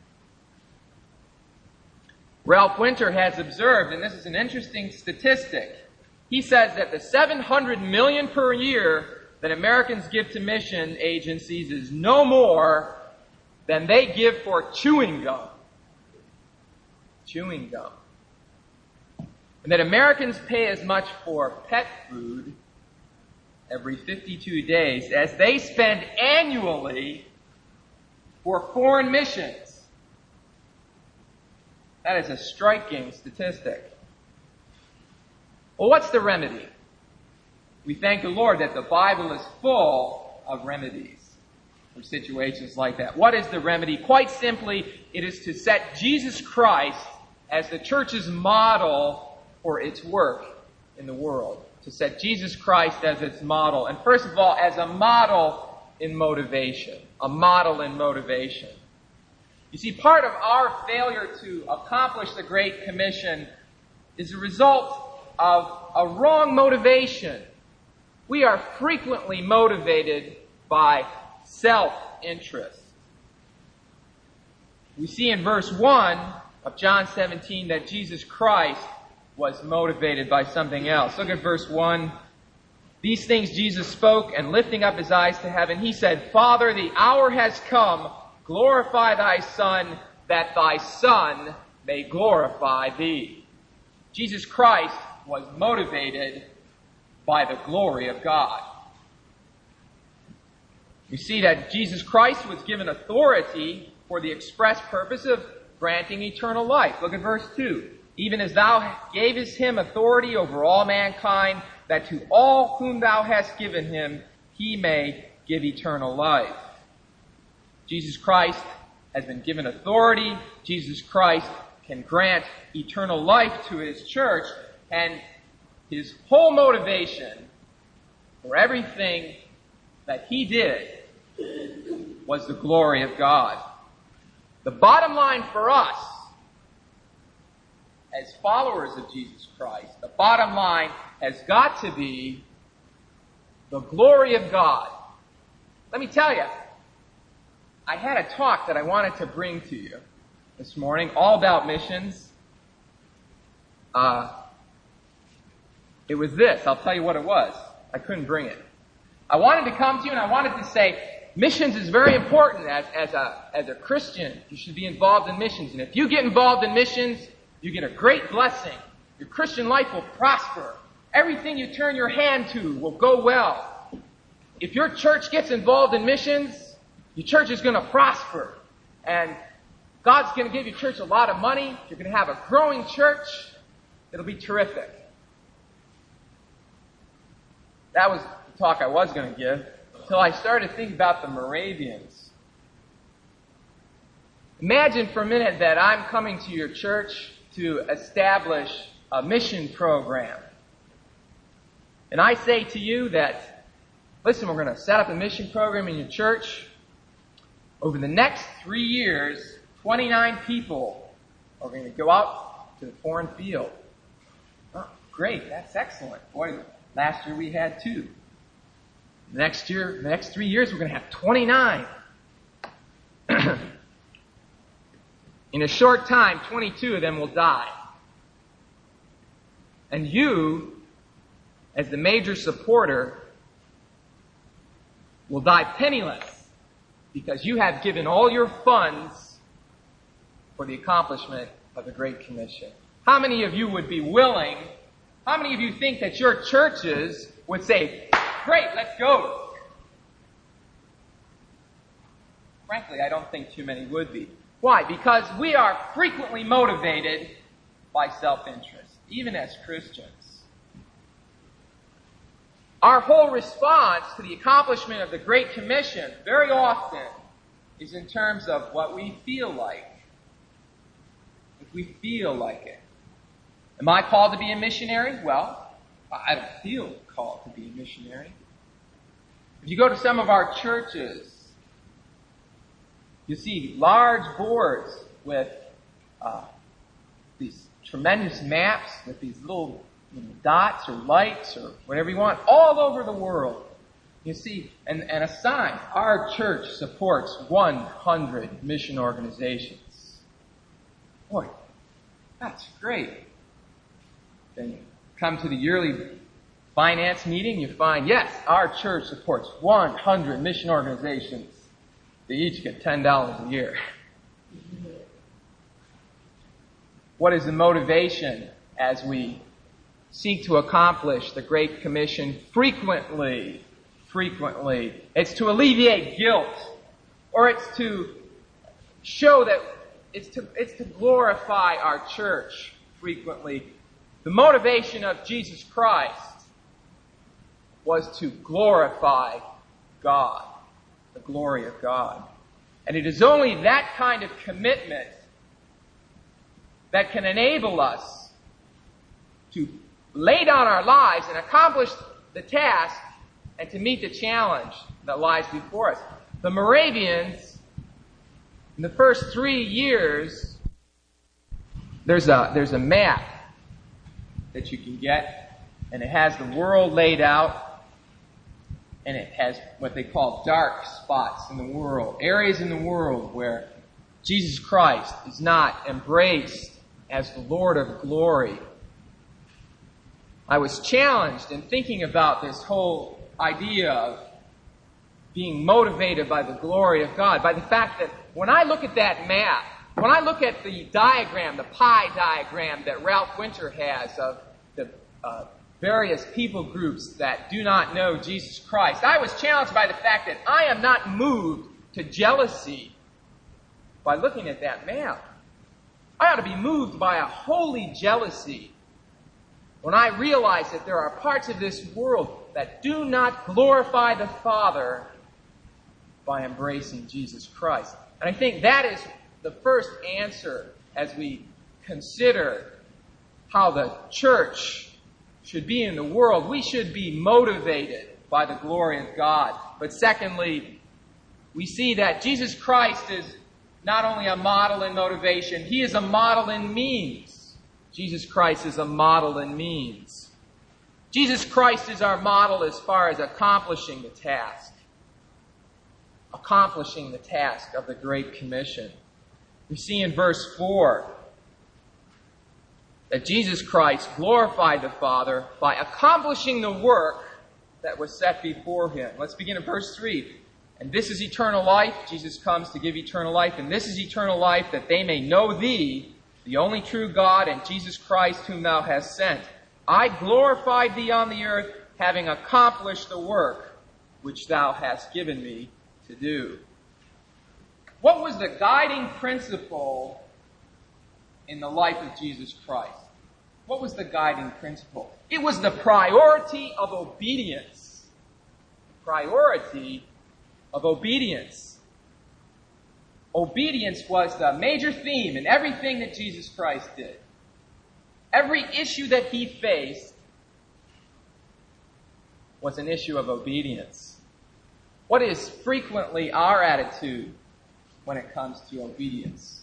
Ralph Winter has observed, and this is an interesting statistic, he says that the seven hundred million dollars per year that Americans give to mission agencies is no more than they give for chewing gum. Chewing gum. And that Americans pay as much for pet food every fifty-two days as they spend annually for foreign missions. That is a striking statistic. Well, what's the remedy? We thank the Lord that the Bible is full of remedies for situations like that. What is the remedy? Quite simply, it is to set Jesus Christ as the church's model for its work in the world. To set Jesus Christ as its model. And first of all, as a model in motivation. A model in motivation. You see, part of our failure to accomplish the Great Commission is a result of a wrong motivation. We are frequently motivated by self-interest. We see in verse one of John seventeen that Jesus Christ was motivated by something else. Look at verse one. These things Jesus spoke, and lifting up his eyes to heaven, he said, Father, the hour has come. Glorify thy Son, that thy Son may glorify thee. Jesus Christ was motivated by the glory of God. You see that Jesus Christ was given authority for the express purpose of granting eternal life. Look at verse two. Even as thou gavest him authority over all mankind, that to all whom thou hast given him, he may give eternal life. Jesus Christ has been given authority. Jesus Christ can grant eternal life to his church. And his whole motivation for everything that he did was the glory of God. The bottom line for us, as followers of Jesus Christ, the bottom line has got to be the glory of God. Let me tell you, I had a talk that I wanted to bring to you this morning, all about missions. Uh, it was this. I'll tell you what it was. I couldn't bring it. I wanted to come to you and I wanted to say, missions is very important as, as a, as a Christian. You should be involved in missions. And if you get involved in missions, you get a great blessing. Your Christian life will prosper. Everything you turn your hand to will go well. If your church gets involved in missions, your church is going to prosper. And God's going to give your church a lot of money. You're going to have a growing church. It'll be terrific. That was the talk I was going to give until I started to think about the Moravians. Imagine for a minute that I'm coming to your church to establish a mission program. And I say to you that, listen, we're going to set up a mission program in your church. Over the next three years, twenty-nine people are going to go out to the foreign field. Oh, great, that's excellent. Boy, last year we had two. Next year, the next three years, we're going to have twenty-nine. In a short time, twenty-two of them will die. And you, as the major supporter, will die penniless because you have given all your funds for the accomplishment of the Great Commission. How many of you would be willing, how many of you think that your churches would say, great, let's go? Frankly, I don't think too many would be. Why? Because we are frequently motivated by self-interest, even as Christians. Our whole response to the accomplishment of the Great Commission very often is in terms of what we feel like. If we feel like it. Am I called to be a missionary? Well, I don't feel called to be a missionary. If you go to some of our churches, you see large boards with uh, these tremendous maps with these little you know, dots or lights or whatever you want all over the world. You see, and, and a sign, our church supports one hundred mission organizations. Boy, that's great. Then you come to the yearly finance meeting, you find, yes, our church supports one hundred mission organizations. They each get ten dollars a year. What is the motivation as we seek to accomplish the Great Commission frequently? Frequently. It's to alleviate guilt, or it's to show that it's to, it's to glorify our church frequently. The motivation of Jesus Christ was to glorify God, the glory of God. And it is only that kind of commitment that can enable us to lay down our lives and accomplish the task and to meet the challenge that lies before us. The Moravians, in the first three years, there's a, there's a map that you can get, and it has the world laid out, and it has what they call dark spots in the world, areas in the world where Jesus Christ is not embraced as the Lord of glory. I was challenged in thinking about this whole idea of being motivated by the glory of God, by the fact that when I look at that map, when I look at the diagram, the pie diagram that Ralph Winter has of the uh, various people groups that do not know Jesus Christ, I was challenged by the fact that I am not moved to jealousy by looking at that map. I ought to be moved by a holy jealousy when I realize that there are parts of this world that do not glorify the Father by embracing Jesus Christ. And I think that is the first answer as we consider how the church should be in the world. We should be motivated by the glory of God. But secondly, we see that Jesus Christ is not only a model in motivation, He is a model in means. Jesus Christ is a model in means. Jesus Christ is our model as far as accomplishing the task. Accomplishing the task of the Great Commission. We see in verse four that Jesus Christ glorified the Father by accomplishing the work that was set before Him. Let's begin in verse three. And this is eternal life. Jesus comes to give eternal life. And this is eternal life, that they may know Thee, the only true God, and Jesus Christ whom Thou hast sent. I glorified Thee on the earth, having accomplished the work which Thou hast given me to do. What was the guiding principle in the life of Jesus Christ? What was the guiding principle? It was the priority of obedience. Priority of obedience. Obedience was the major theme in everything that Jesus Christ did. Every issue that He faced was an issue of obedience. What is frequently our attitude when it comes to obedience?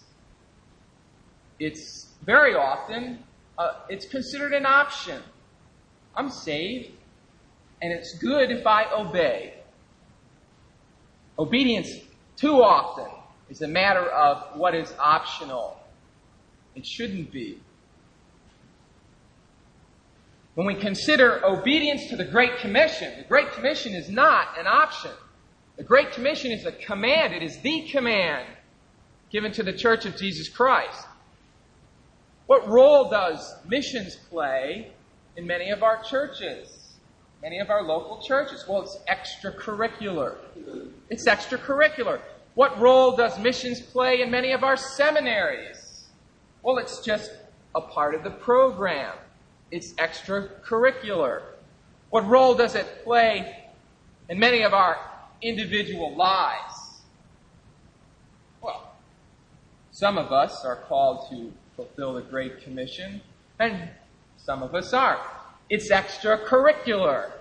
It's very often, uh, it's considered an option. I'm saved, and it's good if I obey. Obedience, too often, is a matter of what is optional. It shouldn't be. When we consider obedience to the Great Commission, the Great Commission is not an option. The Great Commission is a command. It is the command given to the Church of Jesus Christ. What role does missions play in many of our churches? Many of our local churches? Well, it's extracurricular. It's extracurricular. What role does missions play in many of our seminaries? Well, it's just a part of the program. It's extracurricular. What role does it play in many of our individual lives? Well, some of us are called to fulfill the Great Commission, and some of us aren't. It's extracurricular.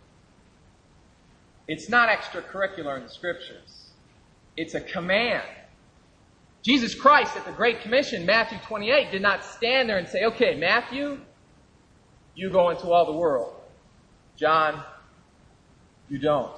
It's not extracurricular in the Scriptures. It's a command. Jesus Christ at the Great Commission, Matthew twenty-eight, did not stand there and say, okay, Matthew, you go into all the world. John, you don't.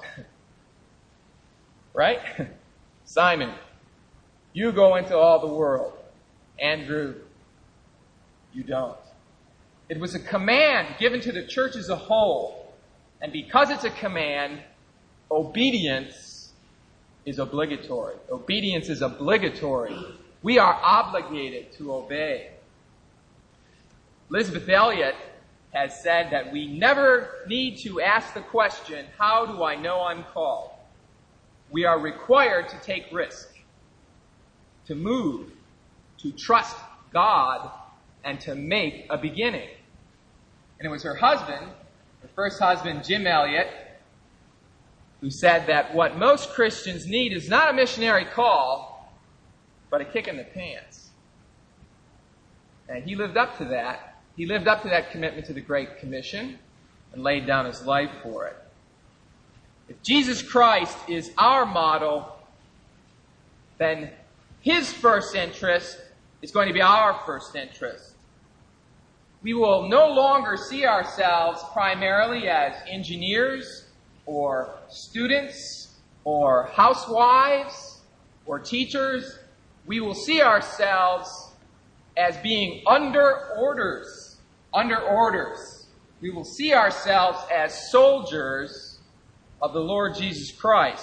Right? Simon, you go into all the world. Andrew, you don't. It was a command given to the church as a whole. And because it's a command, obedience is obligatory. Obedience is obligatory. We are obligated to obey. Elizabeth Elliot has said that we never need to ask the question, how do I know I'm called? We are required to take risk, to move, to trust God, and to make a beginning. And it was her husband, her first husband, Jim Elliot, who said that what most Christians need is not a missionary call, but a kick in the pants. And he lived up to that. He lived up to that commitment to the Great Commission and laid down his life for it. If Jesus Christ is our model, then his first interest is going to be our first interest. We will no longer see ourselves primarily as engineers or students or housewives or teachers. We will see ourselves as being under orders. Under orders. We will see ourselves as soldiers of the Lord Jesus Christ.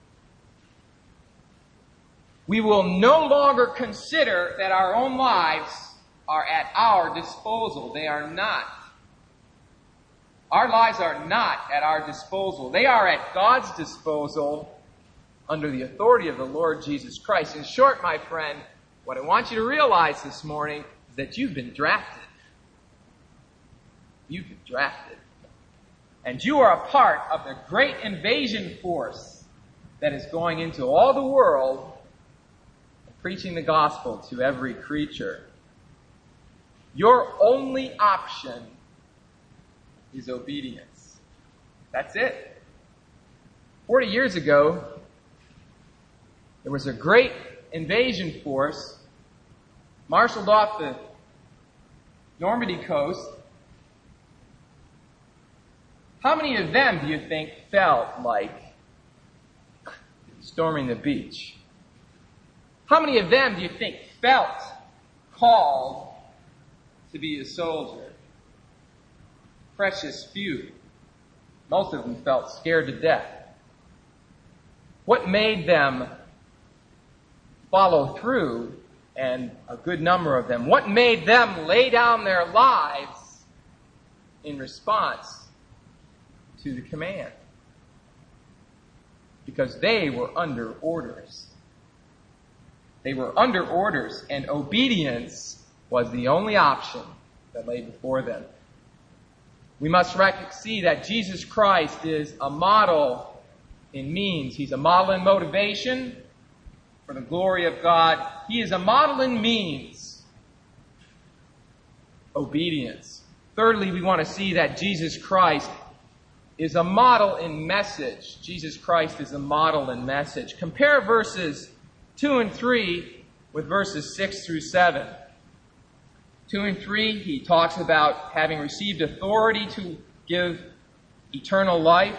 We will no longer consider that our own lives are at our disposal. They are not. Our lives are not at our disposal. They are at God's disposal under the authority of the Lord Jesus Christ. In short, my friend, what I want you to realize this morning is that you've been drafted. You've been drafted. And you are a part of the great invasion force that is going into all the world and preaching the gospel to every creature. Your only option is obedience. That's it. Forty years ago, there was a great invasion force marshaled off the Normandy coast. How many of them do you think felt like storming the beach? How many of them do you think felt called to be a soldier? Precious few. Most of them felt scared to death. What made them follow through, and a good number of them, what made them lay down their lives in response to the command? Because they were under orders. They were under orders, and obedience was the only option that lay before them. We must rec- see that Jesus Christ is a model in means. He's a model in motivation for the glory of God. He is a model in means. Obedience. Thirdly, we want to see that Jesus Christ is a model in message. Jesus Christ is a model in message. Compare verses two and three with verses six through seven. two and three, he talks about having received authority to give eternal life.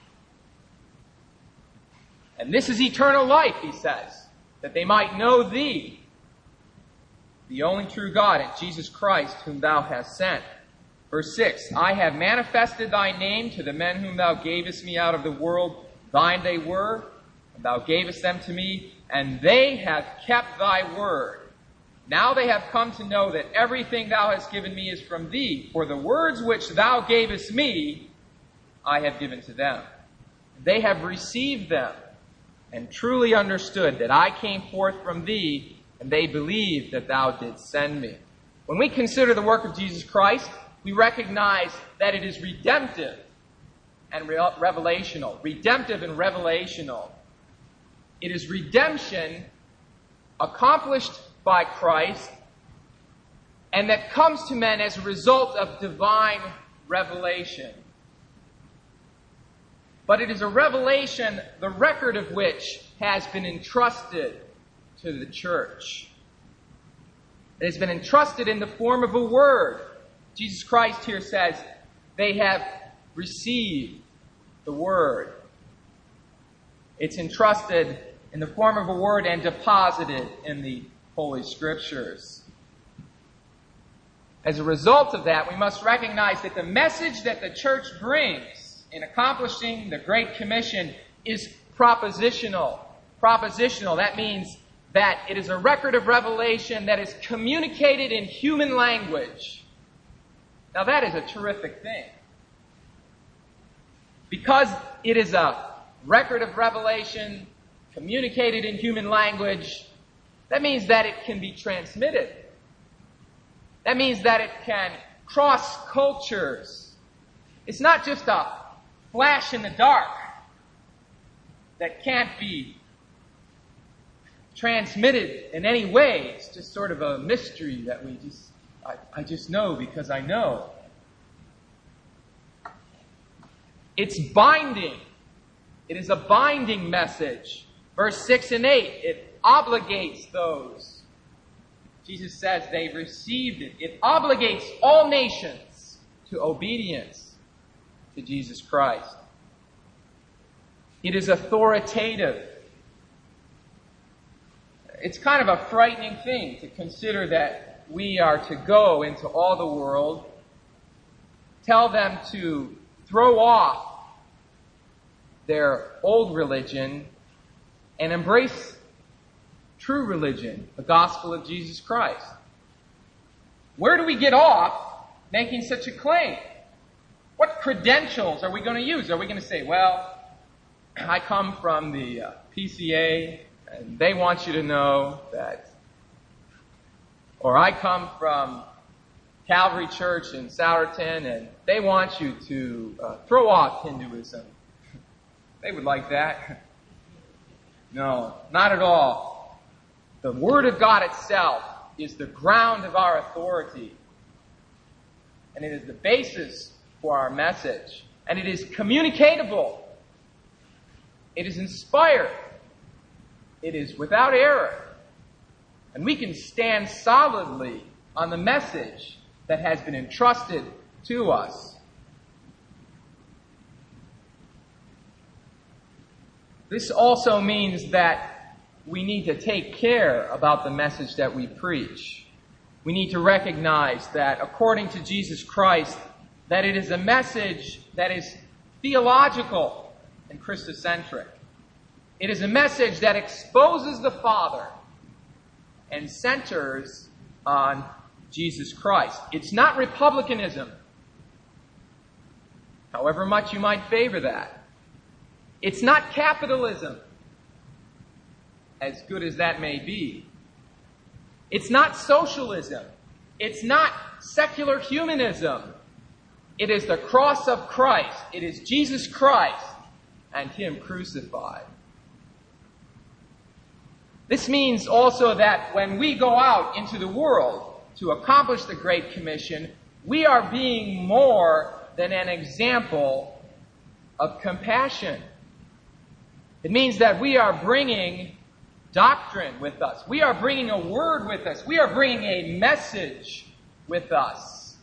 And this is eternal life, he says, that they might know thee, the only true God, and Jesus Christ, whom thou hast sent. Verse six, I have manifested thy name to the men whom thou gavest me out of the world. Thine they were, and thou gavest them to me, and they have kept thy word. Now they have come to know that everything thou hast given me is from thee. For the words which thou gavest me, I have given to them. They have received them, and truly understood that I came forth from thee, and they believed that thou didst send me. When we consider the work of Jesus Christ, we recognize that it is redemptive and re- revelational. Redemptive and revelational. It is redemption accomplished by Christ, and that comes to men as a result of divine revelation. But it is a revelation, the record of which has been entrusted to the church. It has been entrusted in the form of a word, Jesus Christ here says they have received the Word. It's entrusted in the form of a word and deposited in the Holy Scriptures. As a result of that, we must recognize that the message that the church brings in accomplishing the Great Commission is propositional. Propositional, that means that it is a record of revelation that is communicated in human language. Now that is a terrific thing. Because it is a record of revelation communicated in human language, that means that it can be transmitted. That means that it can cross cultures. It's not just a flash in the dark that can't be transmitted in any way. It's just sort of a mystery that we just, I, I just know because I know. It's binding. It is a binding message. Verse six and eight, it obligates those. Jesus says they've received it. It obligates all nations to obedience to Jesus Christ. It is authoritative. It's kind of a frightening thing to consider that we are to go into all the world, tell them to throw off their old religion and embrace true religion, the gospel of Jesus Christ. Where do we get off making such a claim? What credentials are we going to use? Are we going to say, well, I come from the uh, P C A, and they want you to know that, or I come from Calvary Church in Sourton, and they want you to uh, throw off Hinduism. They would like that. No, not at all. The Word of God itself is the ground of our authority. And it is the basis for our message. And it is communicatable. It is inspired. It is without error. And we can stand solidly on the message that has been entrusted to us. This also means that we need to take care about the message that we preach. We need to recognize that according to Jesus Christ, that it is a message that is theological and Christocentric. It is a message that exposes the Father and centers on Jesus Christ. It's not republicanism, however much you might favor that. It's not capitalism, as good as that may be. It's not socialism. It's not secular humanism. It is the cross of Christ. It is Jesus Christ and Him crucified. This means also that when we go out into the world to accomplish the Great Commission, we are being more than an example of compassion. It means that we are bringing doctrine with us. We are bringing a word with us. We are bringing a message with us.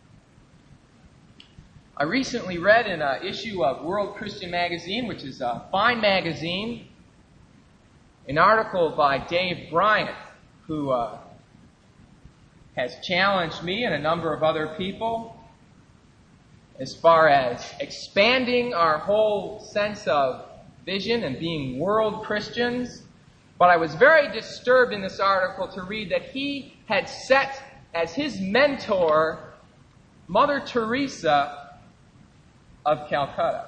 I recently read in an issue of World Christian Magazine, which is a fine magazine, an article by Dave Bryant, who uh, has challenged me and a number of other people as far as expanding our whole sense of vision and being world Christians. But I was very disturbed in this article to read that he had set as his mentor Mother Teresa of Calcutta.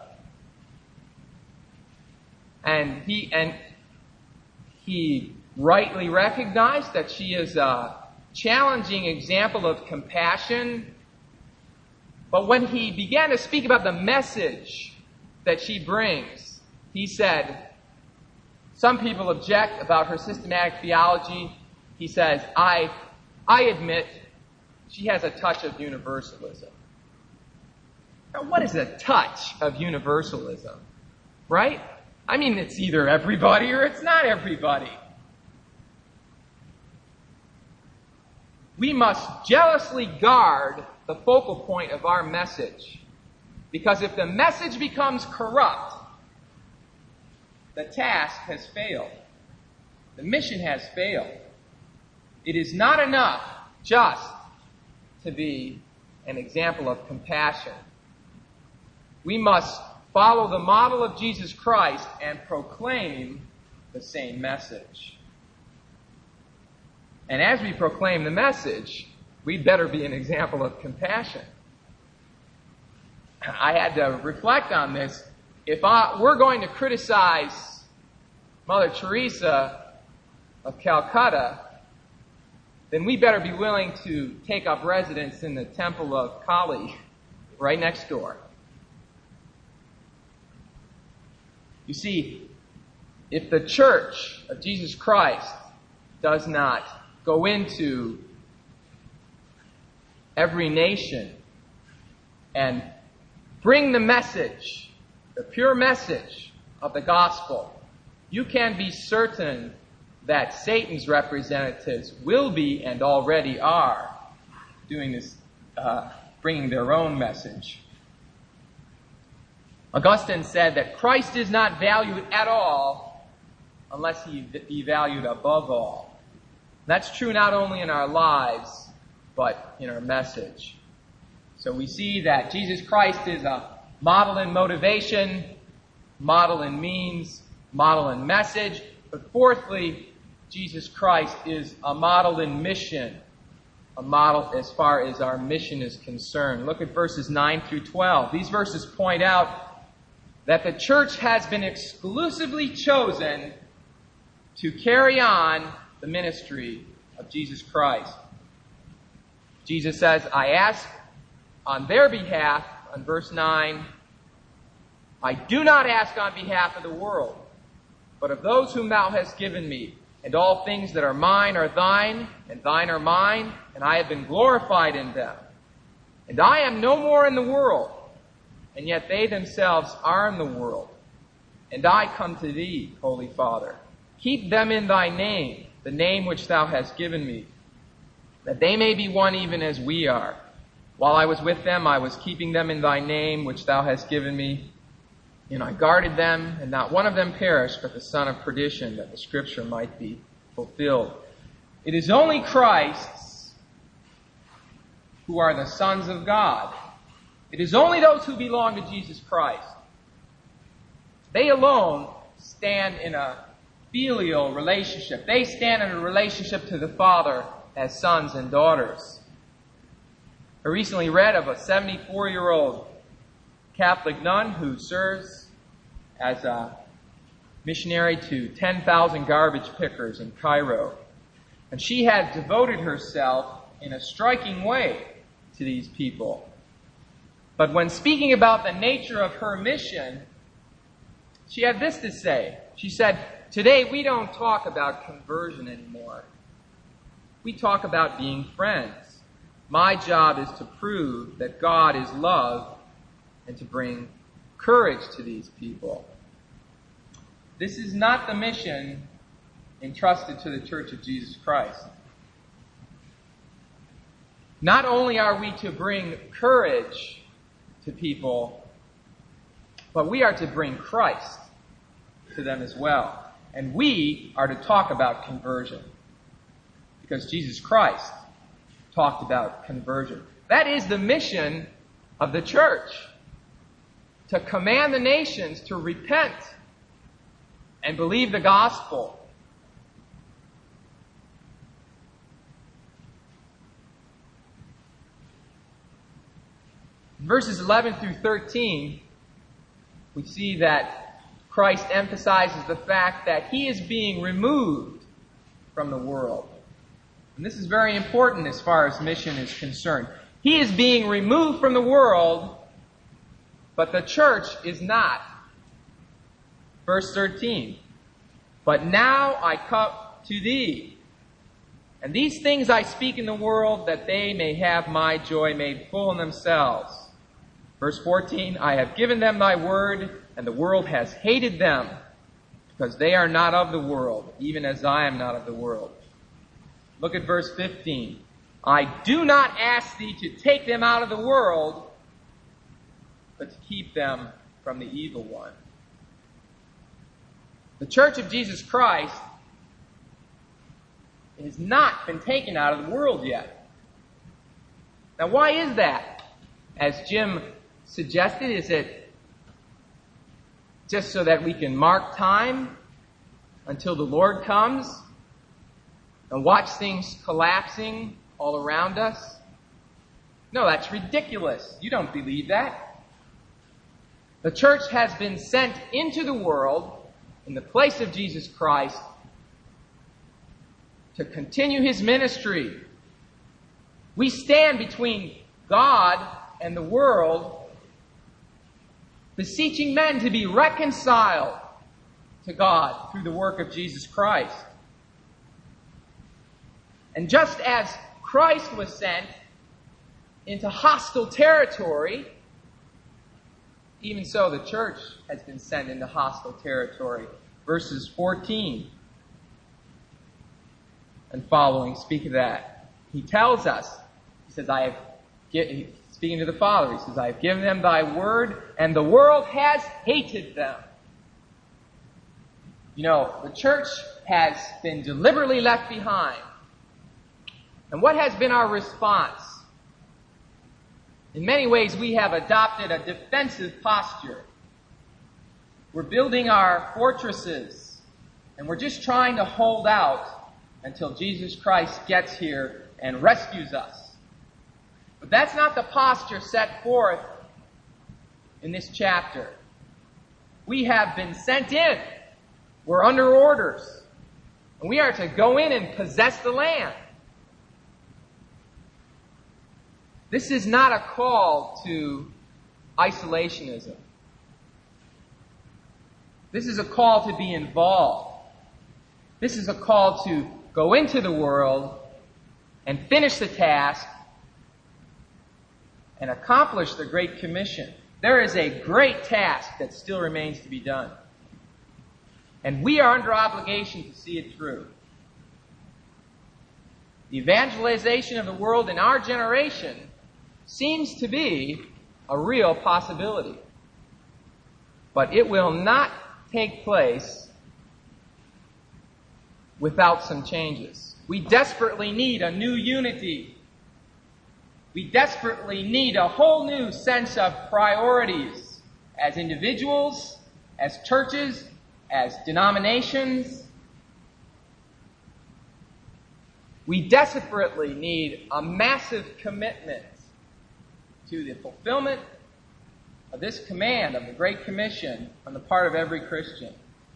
And he and he rightly recognized that she is a challenging example of compassion. But when he began to speak about the message that she brings, he said, some people object about her systematic theology. He says, I, I admit she has a touch of universalism. Now, what is a touch of universalism? Right? I mean, it's either everybody or it's not everybody. We must jealously guard the focal point of our message. Because if the message becomes corrupt, the task has failed. The mission has failed. It is not enough just to be an example of compassion. We must follow the model of Jesus Christ and proclaim the same message. And as we proclaim the message, we'd better be an example of compassion. I had to reflect on this. If I, we're going to criticize Mother Teresa of Calcutta, then we better be willing to take up residence in the temple of Kali right next door. You see, if the Church of Jesus Christ does not go into every nation and bring the message, the pure message of the gospel, you can be certain that Satan's representatives will be and already are doing this, uh, bringing their own message. Augustine said that Christ is not valued at all unless he be valued above all. That's true not only in our lives, but in our message. So we see that Jesus Christ is a model in motivation, model in means, model in message. But fourthly, Jesus Christ is a model in mission, a model as far as our mission is concerned. Look at verses nine through twelve. These verses point out that the church has been exclusively chosen to carry on the ministry of Jesus Christ. Jesus says, I ask on their behalf, on verse nine, I do not ask on behalf of the world, but of those whom thou hast given me. And all things that are mine are thine, and thine are mine, and I have been glorified in them. And I am no more in the world, and yet they themselves are in the world. And I come to thee, Holy Father. Keep them in thy name, the name which thou hast given me, that they may be one even as we are. While I was with them, I was keeping them in thy name which thou hast given me. And I guarded them, and not one of them perished, but the son of perdition, that the scripture might be fulfilled. It is only Christs who are the sons of God. It is only those who belong to Jesus Christ. They alone stand in a filial relationship. They stand in a relationship to the Father as sons and daughters. I recently read of a seventy-four-year-old Catholic nun who serves as a missionary to ten thousand garbage pickers in Cairo. And she had devoted herself in a striking way to these people. But when speaking about the nature of her mission, she had this to say. She said, today we don't talk about conversion anymore. We talk about being friends. My job is to prove that God is love and to bring courage to these people. This is not the mission entrusted to the Church of Jesus Christ. Not only are we to bring courage to people, but we are to bring Christ to them as well. And we are to talk about conversion, because Jesus Christ talked about conversion. That is the mission of the church, to command the nations to repent and believe the gospel. In verses eleven through thirteen, we see that Christ emphasizes the fact that he is being removed from the world. And this is very important as far as mission is concerned. He is being removed from the world, but the church is not. Verse thirteen, but now I come to thee, and these things I speak in the world, that they may have my joy made full in themselves. Verse fourteen, I have given them thy word, and the world has hated them, because they are not of the world, even as I am not of the world. Look at verse fifteen. I do not ask thee to take them out of the world, but to keep them from the evil one. The Church of Jesus Christ has not been taken out of the world yet. Now, why is that? As Jim suggested, is it just so that we can mark time until the Lord comes and watch things collapsing all around us? No, that's ridiculous. You don't believe that. The church has been sent into the world in the place of Jesus Christ to continue his ministry. We stand between God and the world, beseeching men to be reconciled to God through the work of Jesus Christ. And just as Christ was sent into hostile territory, even so the church has been sent into hostile territory. Verses fourteen and following speak of that. He tells us, he says, I have, he's speaking to the Father, he says, I have given them thy word, and the world has hated them. You know, the church has been deliberately left behind. And what has been our response? In many ways, we have adopted a defensive posture. We're building our fortresses, and we're just trying to hold out until Jesus Christ gets here and rescues us. But that's not the posture set forth in this chapter. We have been sent in. We're under orders. And we are to go in and possess the land. This is not a call to isolationism. This is a call to be involved. This is a call to go into the world and finish the task and accomplish the Great Commission. There is a great task that still remains to be done. And we are under obligation to see it through. The evangelization of the world in our generation seems to be a real possibility. But it will not take place without some changes. We desperately need a new unity. We desperately need a whole new sense of priorities as individuals, as churches, as denominations. We desperately need a massive commitment to the fulfillment of this command of the Great Commission on the part of every Christian.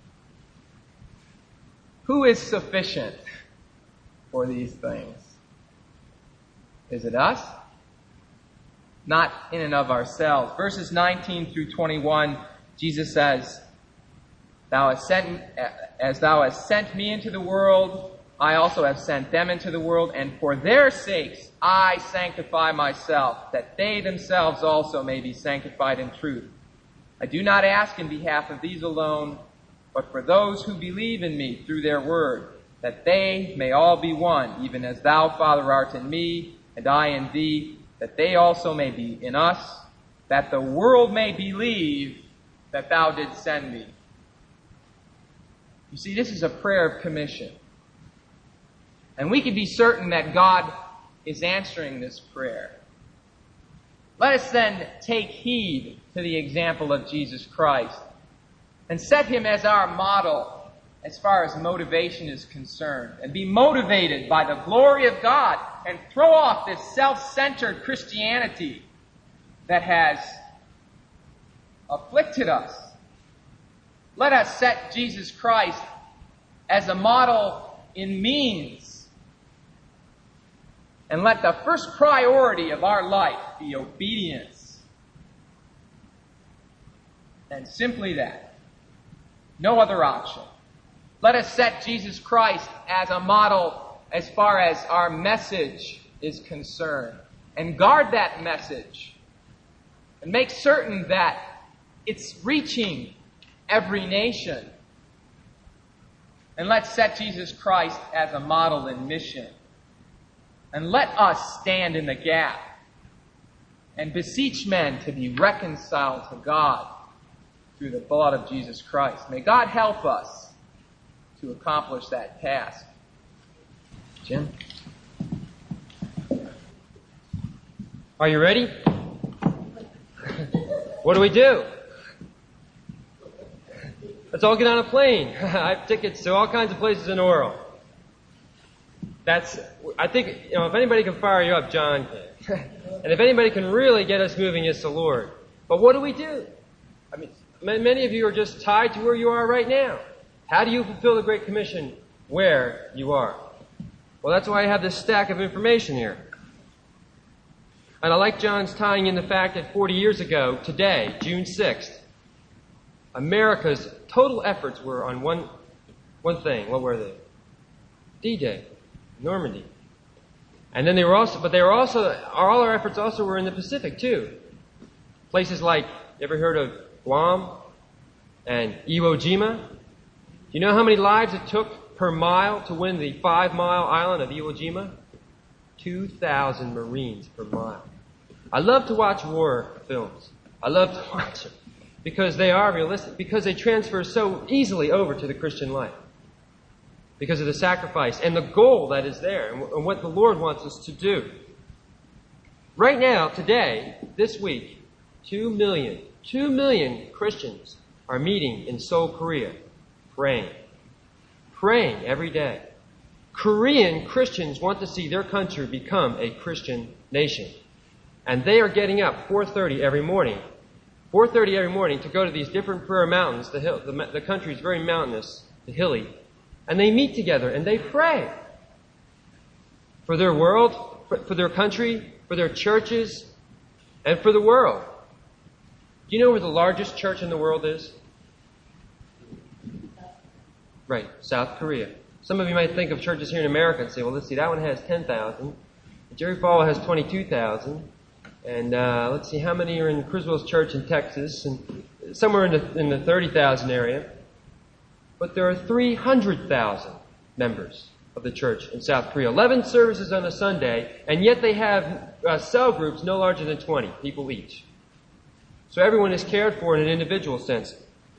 Who is sufficient for these things? Is it us? Not in and of ourselves. Verses nineteen through twenty-one, Jesus says, Thou hast sent, as thou hast sent me into the world, I also have sent them into the world, and for their sakes I sanctify myself, that they themselves also may be sanctified in truth. I do not ask in behalf of these alone, but for those who believe in me through their word, that they may all be one, even as thou, Father, art in me, and I in thee, that they also may be in us, that the world may believe that thou didst send me. You see, this is a prayer of commission. And we can be certain that God is answering this prayer. Let us then take heed to the example of Jesus Christ and set him as our model as far as motivation is concerned, and be motivated by the glory of God and throw off this self-centered Christianity that has afflicted us. Let us set Jesus Christ as a model in means, and let the first priority of our life be obedience. And simply that. No other option. Let us set Jesus Christ as a model as far as our message is concerned, and guard that message, and make certain that it's reaching every nation. And let's set Jesus Christ as a model in mission. And let us stand in the gap and beseech men to be reconciled to God through the blood of Jesus Christ. May God help us to accomplish that task. Jim? Are you ready? What do we do? Let's all get on a plane. I have tickets to all kinds of places in the world. That's, I think, you know, if anybody can fire you up, John can. And if anybody can really get us moving, it's the Lord. But what do we do? I mean, many of you are just tied to where you are right now. How do you fulfill the Great Commission where you are? Well, that's why I have this stack of information here. And I like John's tying in the fact that forty years ago, today, June sixth, America's total efforts were on one, one thing. What were they? D-Day, Normandy. And then they were also, but they were also, all our efforts also were in the Pacific too. Places like, you ever heard of Guam and Iwo Jima? Do you know how many lives it took per mile to win the five-mile island of Iwo Jima? two thousand Marines per mile. I love to watch war films. I love to watch them because they are realistic, because they transfer so easily over to the Christian life. Because of the sacrifice and the goal that is there and what the Lord wants us to do. Right now, today, this week, two million, two million Christians are meeting in Seoul, Korea, praying. Praying every day. Korean Christians want to see their country become a Christian nation. And they are getting up four thirty every morning, four thirty every morning to go to these different prayer mountains. The, hill, the, the country is very mountainous, the hilly. And they meet together and they pray for their world, for, for their country, for their churches, and for the world. Do you know where the largest church in the world is? Right, South Korea. Some of you might think of churches here in America and say, well, let's see, that one has ten thousand. Jerry Falwell has twenty-two thousand. And uh, let's see, how many are in Criswell's church in Texas? And somewhere in the, in the thirty thousand area. But there are three hundred thousand members of the church in South Korea. eleven services on a Sunday, and yet they have uh, cell groups no larger than twenty people each. So everyone is cared for in an individual sense.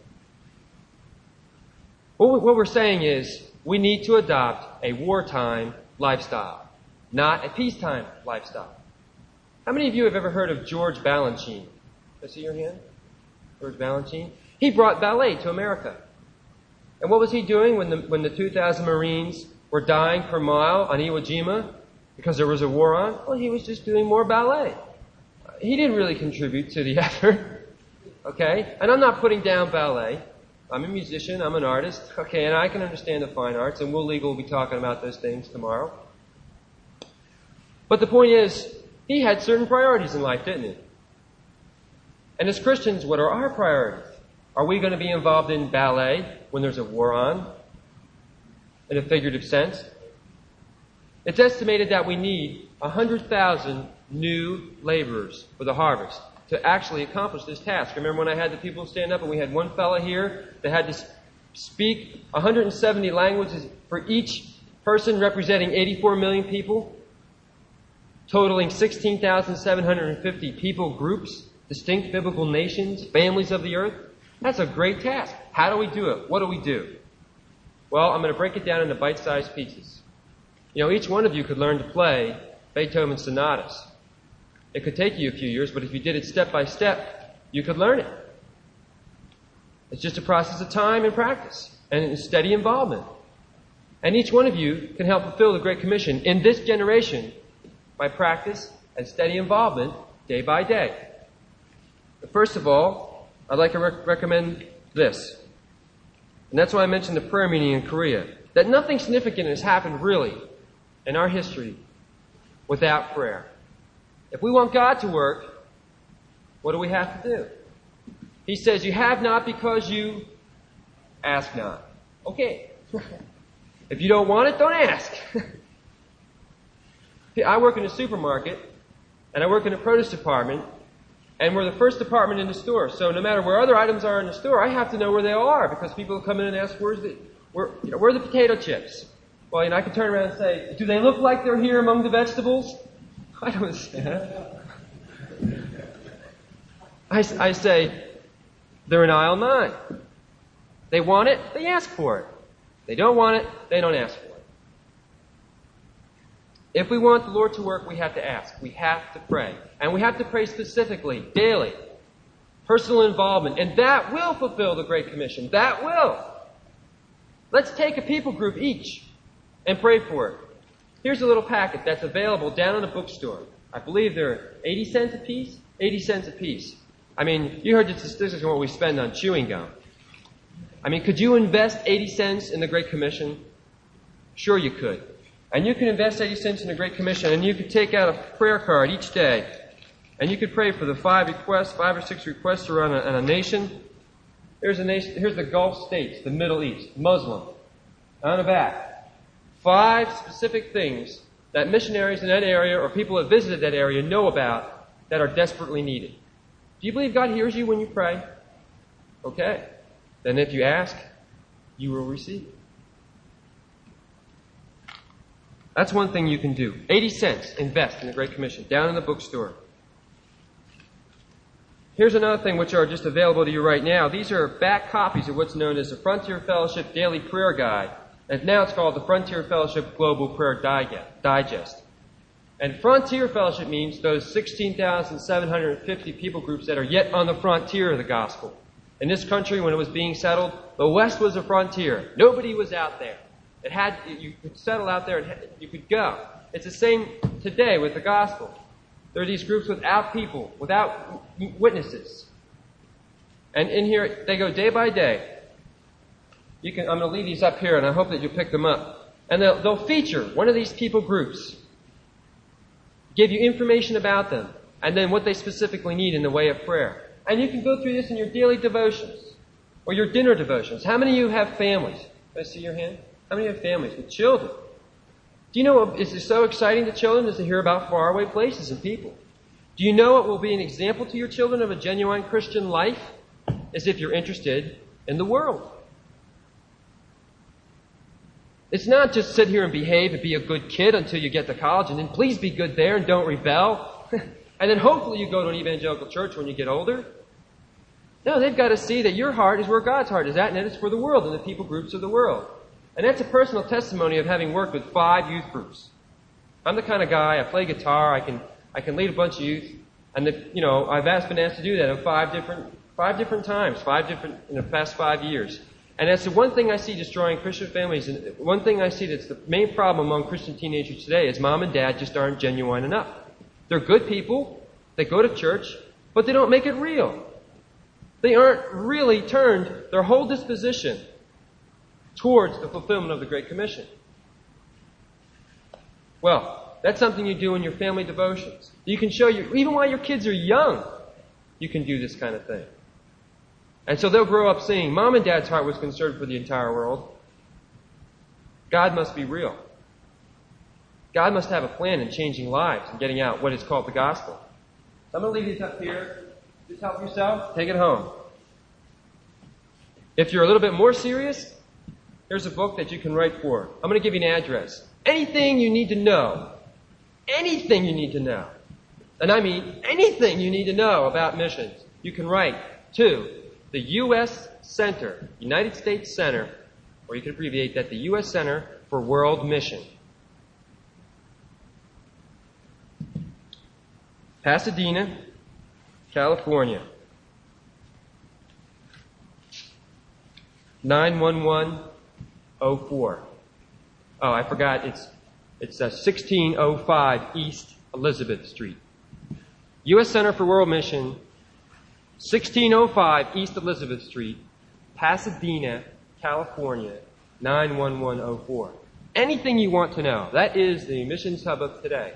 What we're saying is we need to adopt a wartime lifestyle, not a peacetime lifestyle. How many of you have ever heard of George Balanchine? Did I see your hand? George Balanchine? He brought ballet to America. And what was he doing when the, when the two thousand Marines were dying per mile on Iwo Jima because there was a war on? Well, he was just doing more ballet. He didn't really contribute to the effort. Okay? And I'm not putting down ballet. I'm a musician, I'm an artist, okay, and I can understand the fine arts, and Will Legal will be talking about those things tomorrow. But the point is, he had certain priorities in life, didn't he? And as Christians, what are our priorities? Are we going to be involved in ballet when there's a war on, in a figurative sense? It's estimated that we need one hundred thousand new laborers for the harvest to actually accomplish this task. Remember when I had the people stand up and we had one fella here that had to speak one hundred seventy languages for each person representing eighty-four million people, totaling sixteen thousand seven hundred fifty people groups, distinct biblical nations, families of the earth? That's a great task. How do we do it? What do we do? Well, I'm going to break it down into bite-sized pieces. You know, each one of you could learn to play Beethoven's sonatas. It could take you a few years, but if you did it step by step, you could learn it. It's just a process of time and practice and steady involvement. And each one of you can help fulfill the Great Commission in this generation by practice and steady involvement day by day. But first of all, I'd like to rec- recommend this. And that's why I mentioned the prayer meeting in Korea. That nothing significant has happened really in our history without prayer. If we want God to work, what do we have to do? He says, you have not because you ask not. Okay. If you don't want it, don't ask. I work in a supermarket, and I work in a produce department, and we're the first department in the store. So no matter where other items are in the store, I have to know where they all are because people come in and ask, where's the, where, you know, where are the potato chips? Well, you know, I could turn around and say, do they look like they're here among the vegetables? I don't say that. I, I say, they're in aisle nine. They want it, they ask for it. They don't want it, they don't ask for it. If we want the Lord to work, we have to ask. We have to pray. And we have to pray specifically, daily. Personal involvement. And that will fulfill the Great Commission. That will. Let's take a people group each and pray for it. Here's a little packet that's available down in the bookstore. I believe they're eighty cents a piece? eighty cents a piece. I mean, you heard the statistics on what we spend on chewing gum. I mean, could you invest eighty cents in the Great Commission? Sure you could. And you can invest eighty cents in the Great Commission, and you could take out a prayer card each day, and you could pray for the five requests, five or six requests around a, a nation. Here's a nation. Here's the Gulf states, the Middle East, Muslim. On the back, five specific things that missionaries in that area or people who have visited that area know about that are desperately needed. Do you believe God hears you when you pray? Okay. Then if you ask, you will receive. That's one thing you can do. eighty cents, invest in the Great Commission, down in the bookstore. Here's another thing which are just available to you right now. These are back copies of what's known as the Frontier Fellowship Daily Prayer Guide. And now it's called the Frontier Fellowship Global Prayer Digest. And Frontier Fellowship means those sixteen thousand seven hundred fifty people groups that are yet on the frontier of the gospel. In this country, when it was being settled, the West was a frontier. Nobody was out there. It had, you could settle out there and you could go. It's the same today with the gospel. There are these groups without people, without witnesses. And in here, they go day by day. You can, I'm going to leave these up here, and I hope that you'll pick them up. And they'll, they'll feature one of these people groups, give you information about them, and then what they specifically need in the way of prayer. And you can go through this in your daily devotions or your dinner devotions. How many of you have families? Can I see your hand? How many have families with children? Do you know what is so exciting to children is to hear about faraway places and people? Do you know what will be an example to your children of a genuine Christian life? Is if you're interested in the world. It's not just sit here and behave and be a good kid until you get to college, and then please be good there and don't rebel. And then hopefully you go to an evangelical church when you get older. No, they've got to see that your heart is where God's heart is at, and that it's for the world and the people groups of the world. And that's a personal testimony of having worked with five youth groups. I'm the kind of guy, I play guitar, I can I can lead a bunch of youth, and the, you know, I've asked, been asked to do that in five different five different times, five different in the past five years. And that's the one thing I see destroying Christian families, and one thing I see that's the main problem among Christian teenagers today is mom and dad just aren't genuine enough. They're good people, they go to church, but they don't make it real. They aren't really turned their whole disposition towards the fulfillment of the Great Commission. Well, that's something you do in your family devotions. You can show you, even while your kids are young, you can do this kind of thing. And so they'll grow up seeing mom and dad's heart was concerned for the entire world. God must be real. God must have a plan in changing lives and getting out what is called the gospel. So I'm going to leave these up here. Just help yourself. Take it home. If you're a little bit more serious, here's a book that you can write for. I'm going to give you an address. Anything you need to know. Anything you need to know. And I mean anything you need to know about missions. You can write to the U S Center, United States Center, or you can abbreviate that, the U S Center for World Mission. Pasadena, California. nine one one oh four. Oh, I forgot. It's it's uh, sixteen oh five East Elizabeth Street. U S Center for World Mission, sixteen oh five East Elizabeth Street, Pasadena, California, nine one one oh four. Anything you want to know. That is the missions hub of today.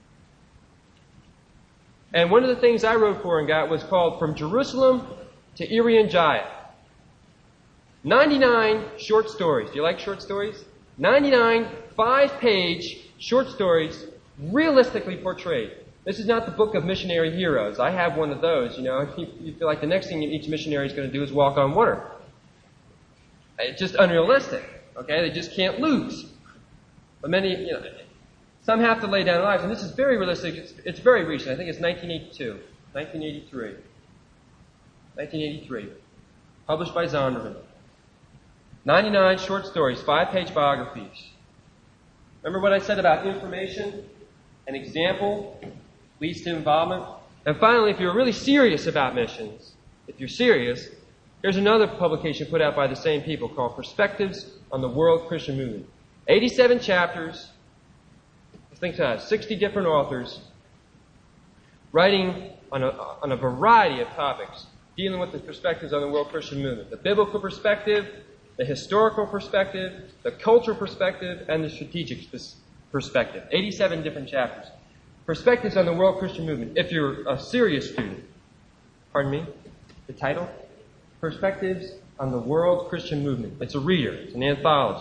And one of the things I wrote for and got was called From Jerusalem to Irian Jaya. ninety-nine short stories. Do you like short stories? ninety-nine five-page short stories realistically portrayed. This is not the book of missionary heroes. I have one of those, you know. You, you feel like the next thing each missionary is going to do is walk on water. It's just unrealistic, okay? They just can't lose. But many, you know, some have to lay down their lives, and this is very realistic. It's, it's very recent. I think it's nineteen eighty-two, nineteen eighty-three, nineteen eighty-three, published by Zondervan. ninety-nine short stories, five-page biographies. Remember what I said about information? An example leads to involvement. And finally, if you're really serious about missions, if you're serious, here's another publication put out by the same people called Perspectives on the World Christian Movement. eighty-seven chapters, I think uh, sixty different authors, writing on a, on a variety of topics, dealing with the perspectives on the world Christian movement. The biblical perspective, the historical perspective, the cultural perspective, and the strategic perspective. eighty-seven different chapters. Perspectives on the world Christian movement. If you're a serious student, pardon me, the title? Perspectives on the World Christian Movement. It's a reader. It's an anthology.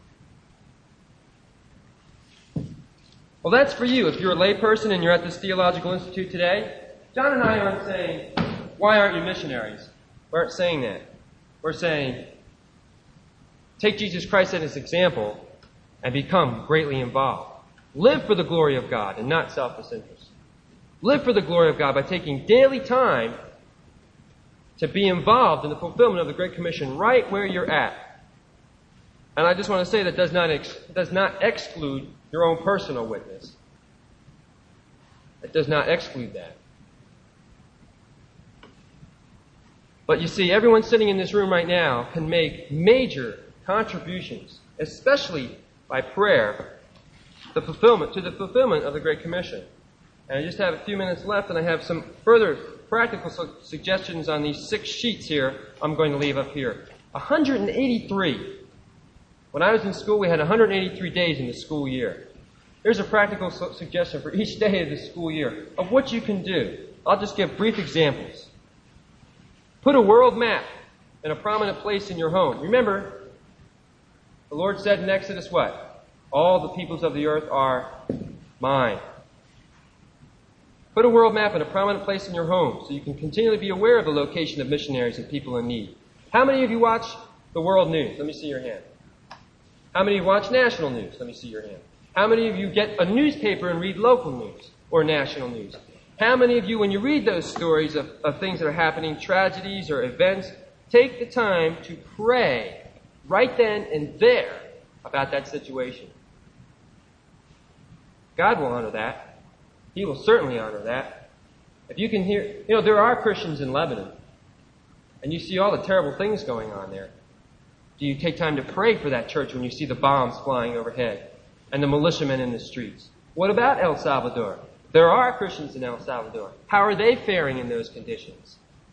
Well, that's for you. If you're a layperson and you're at this theological institute today, John and I aren't saying, why aren't you missionaries? We aren't saying that. We're saying, take Jesus Christ as an example and become greatly involved. Live for the glory of God and not selfish interest. Live for the glory of God by taking daily time to be involved in the fulfillment of the Great Commission right where you're at. And I just want to say that does not ex- does not exclude your own personal witness. It does not exclude that. But you see, everyone sitting in this room right now can make major contributions, especially by prayer, the fulfillment to the fulfillment of the Great Commission. And I just have a few minutes left, and I have some further practical su- suggestions on these six sheets here I'm going to leave up here. one hundred eighty-three. When I was in school, we had one hundred eighty-three days in the school year. Here's a practical su- suggestion for each day of the school year of what you can do. I'll just give brief examples. Put a world map in a prominent place in your home. Remember, the Lord said in Exodus what? All the peoples of the earth are mine. Put a world map in a prominent place in your home so you can continually be aware of the location of missionaries and people in need. How many of you watch the world news? Let me see your hand. How many of you watch national news? Let me see your hand. How many of you get a newspaper and read local news or national news? How many of you, when you read those stories of, of things that are happening, tragedies or events, take the time to pray right then and there about that situation? God will honor that. He will certainly honor that. If you can hear, you know, there are Christians in Lebanon, and you see all the terrible things going on there. Do you take time to pray for that church when you see the bombs flying overhead and the militiamen in the streets? What about El Salvador? There are Christians in El Salvador. How are they faring in those conditions?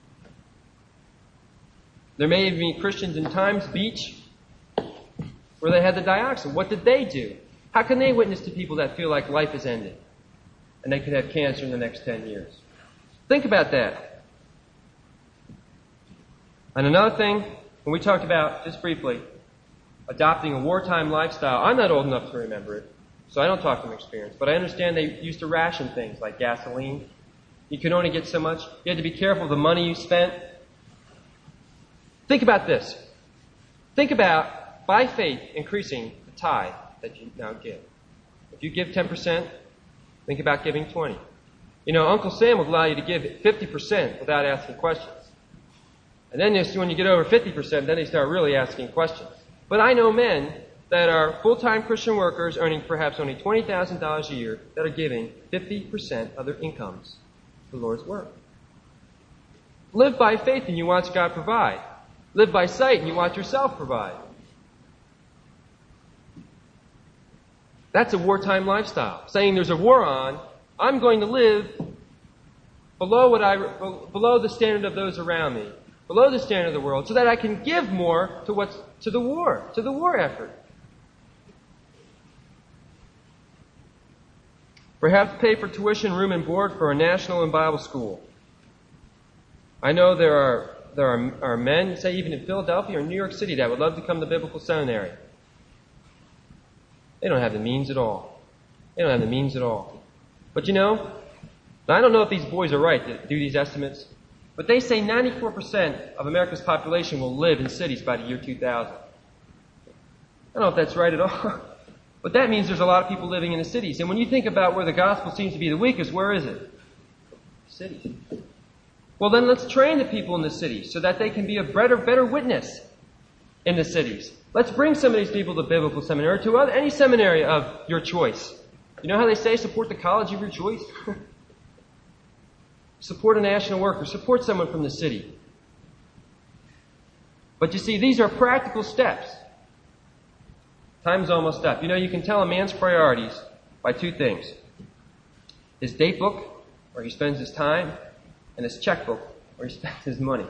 There may even be Christians in Times Beach where they had the dioxin. What did they do? How can they witness to people that feel like life is ended and they could have cancer in the next ten years? Think about that. And another thing, when we talked about, just briefly, adopting a wartime lifestyle, I'm not old enough to remember it, so I don't talk from experience, but I understand they used to ration things like gasoline. You could only get so much. You had to be careful of the money you spent. Think about this. Think about, by faith, increasing the tithe that you now give. If you give ten percent, think about giving twenty. You know, Uncle Sam will allow you to give fifty percent without asking questions. And then when you get over fifty percent, then they start really asking questions. But I know men that are full-time Christian workers earning perhaps only twenty thousand dollars a year that are giving fifty percent of their incomes to the Lord's work. Live by faith and you watch God provide. Live by sight and you watch yourself provide. That's a wartime lifestyle. Saying there's a war on, I'm going to live below what I below the standard of those around me, below the standard of the world, so that I can give more to what's to the war, to the war effort. Perhaps pay for tuition, room, and board for a national and Bible school. I know there are there are, are men, say even in Philadelphia or New York City, that would love to come to biblical seminary. They don't have the means at all. They don't have the means at all. But you know, I don't know if these boys are right to do these estimates, but they say ninety-four percent of America's population will live in cities by the year two thousand. I don't know if that's right at all. But that means there's a lot of people living in the cities. And when you think about where the gospel seems to be the weakest, where is it? Cities. Well, then let's train the people in the cities so that they can be a better, better witness in the cities. Let's bring some of these people to biblical seminary, or to other, any seminary of your choice. You know how they say support the college of your choice? Support a national worker. Support someone from the city. But you see, these are practical steps. Time's almost up. You know, you can tell a man's priorities by two things. His date book, where he spends his time, and his checkbook, where he spends his money.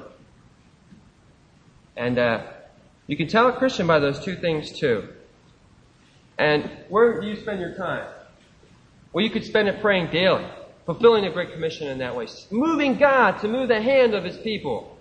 And uh, you can tell a Christian by those two things too. And where do you spend your time? Well, you could spend it praying daily, fulfilling the Great Commission in that way, moving God to move the hand of His people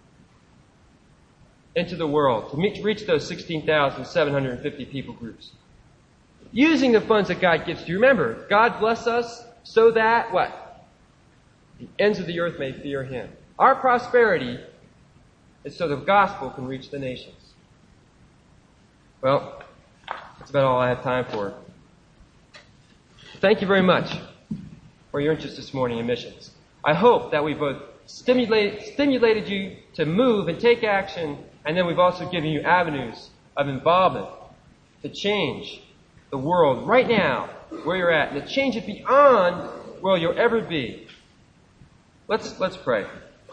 into the world, to meet, reach those sixteen thousand seven hundred fifty people groups. Using the funds that God gives to you. Remember, God bless us so that, what? The ends of the earth may fear Him. Our prosperity is so the gospel can reach the nations. Well, that's about all I have time for. Thank you very much for your interest this morning in missions. I hope that we both stimulated, stimulated you to move and take action, and then we've also given you avenues of involvement to change the world right now where you're at, and to change it beyond where you'll ever be. Let's, let's pray.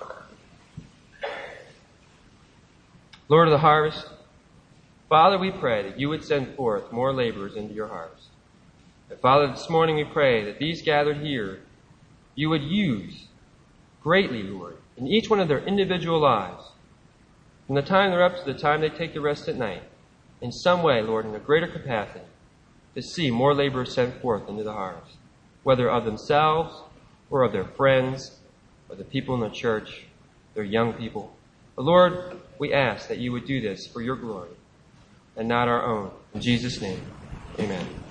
Lord of the harvest, Father, we pray that you would send forth more laborers into your harvest. And Father, this morning we pray that these gathered here, you would use greatly, Lord, in each one of their individual lives, from the time they're up to the time they take the rest at night, in some way, Lord, in a greater capacity, to see more laborers sent forth into the harvest, whether of themselves or of their friends or the people in the church, their young people. But Lord, we ask that you would do this for your glory and not our own. In Jesus' name, amen.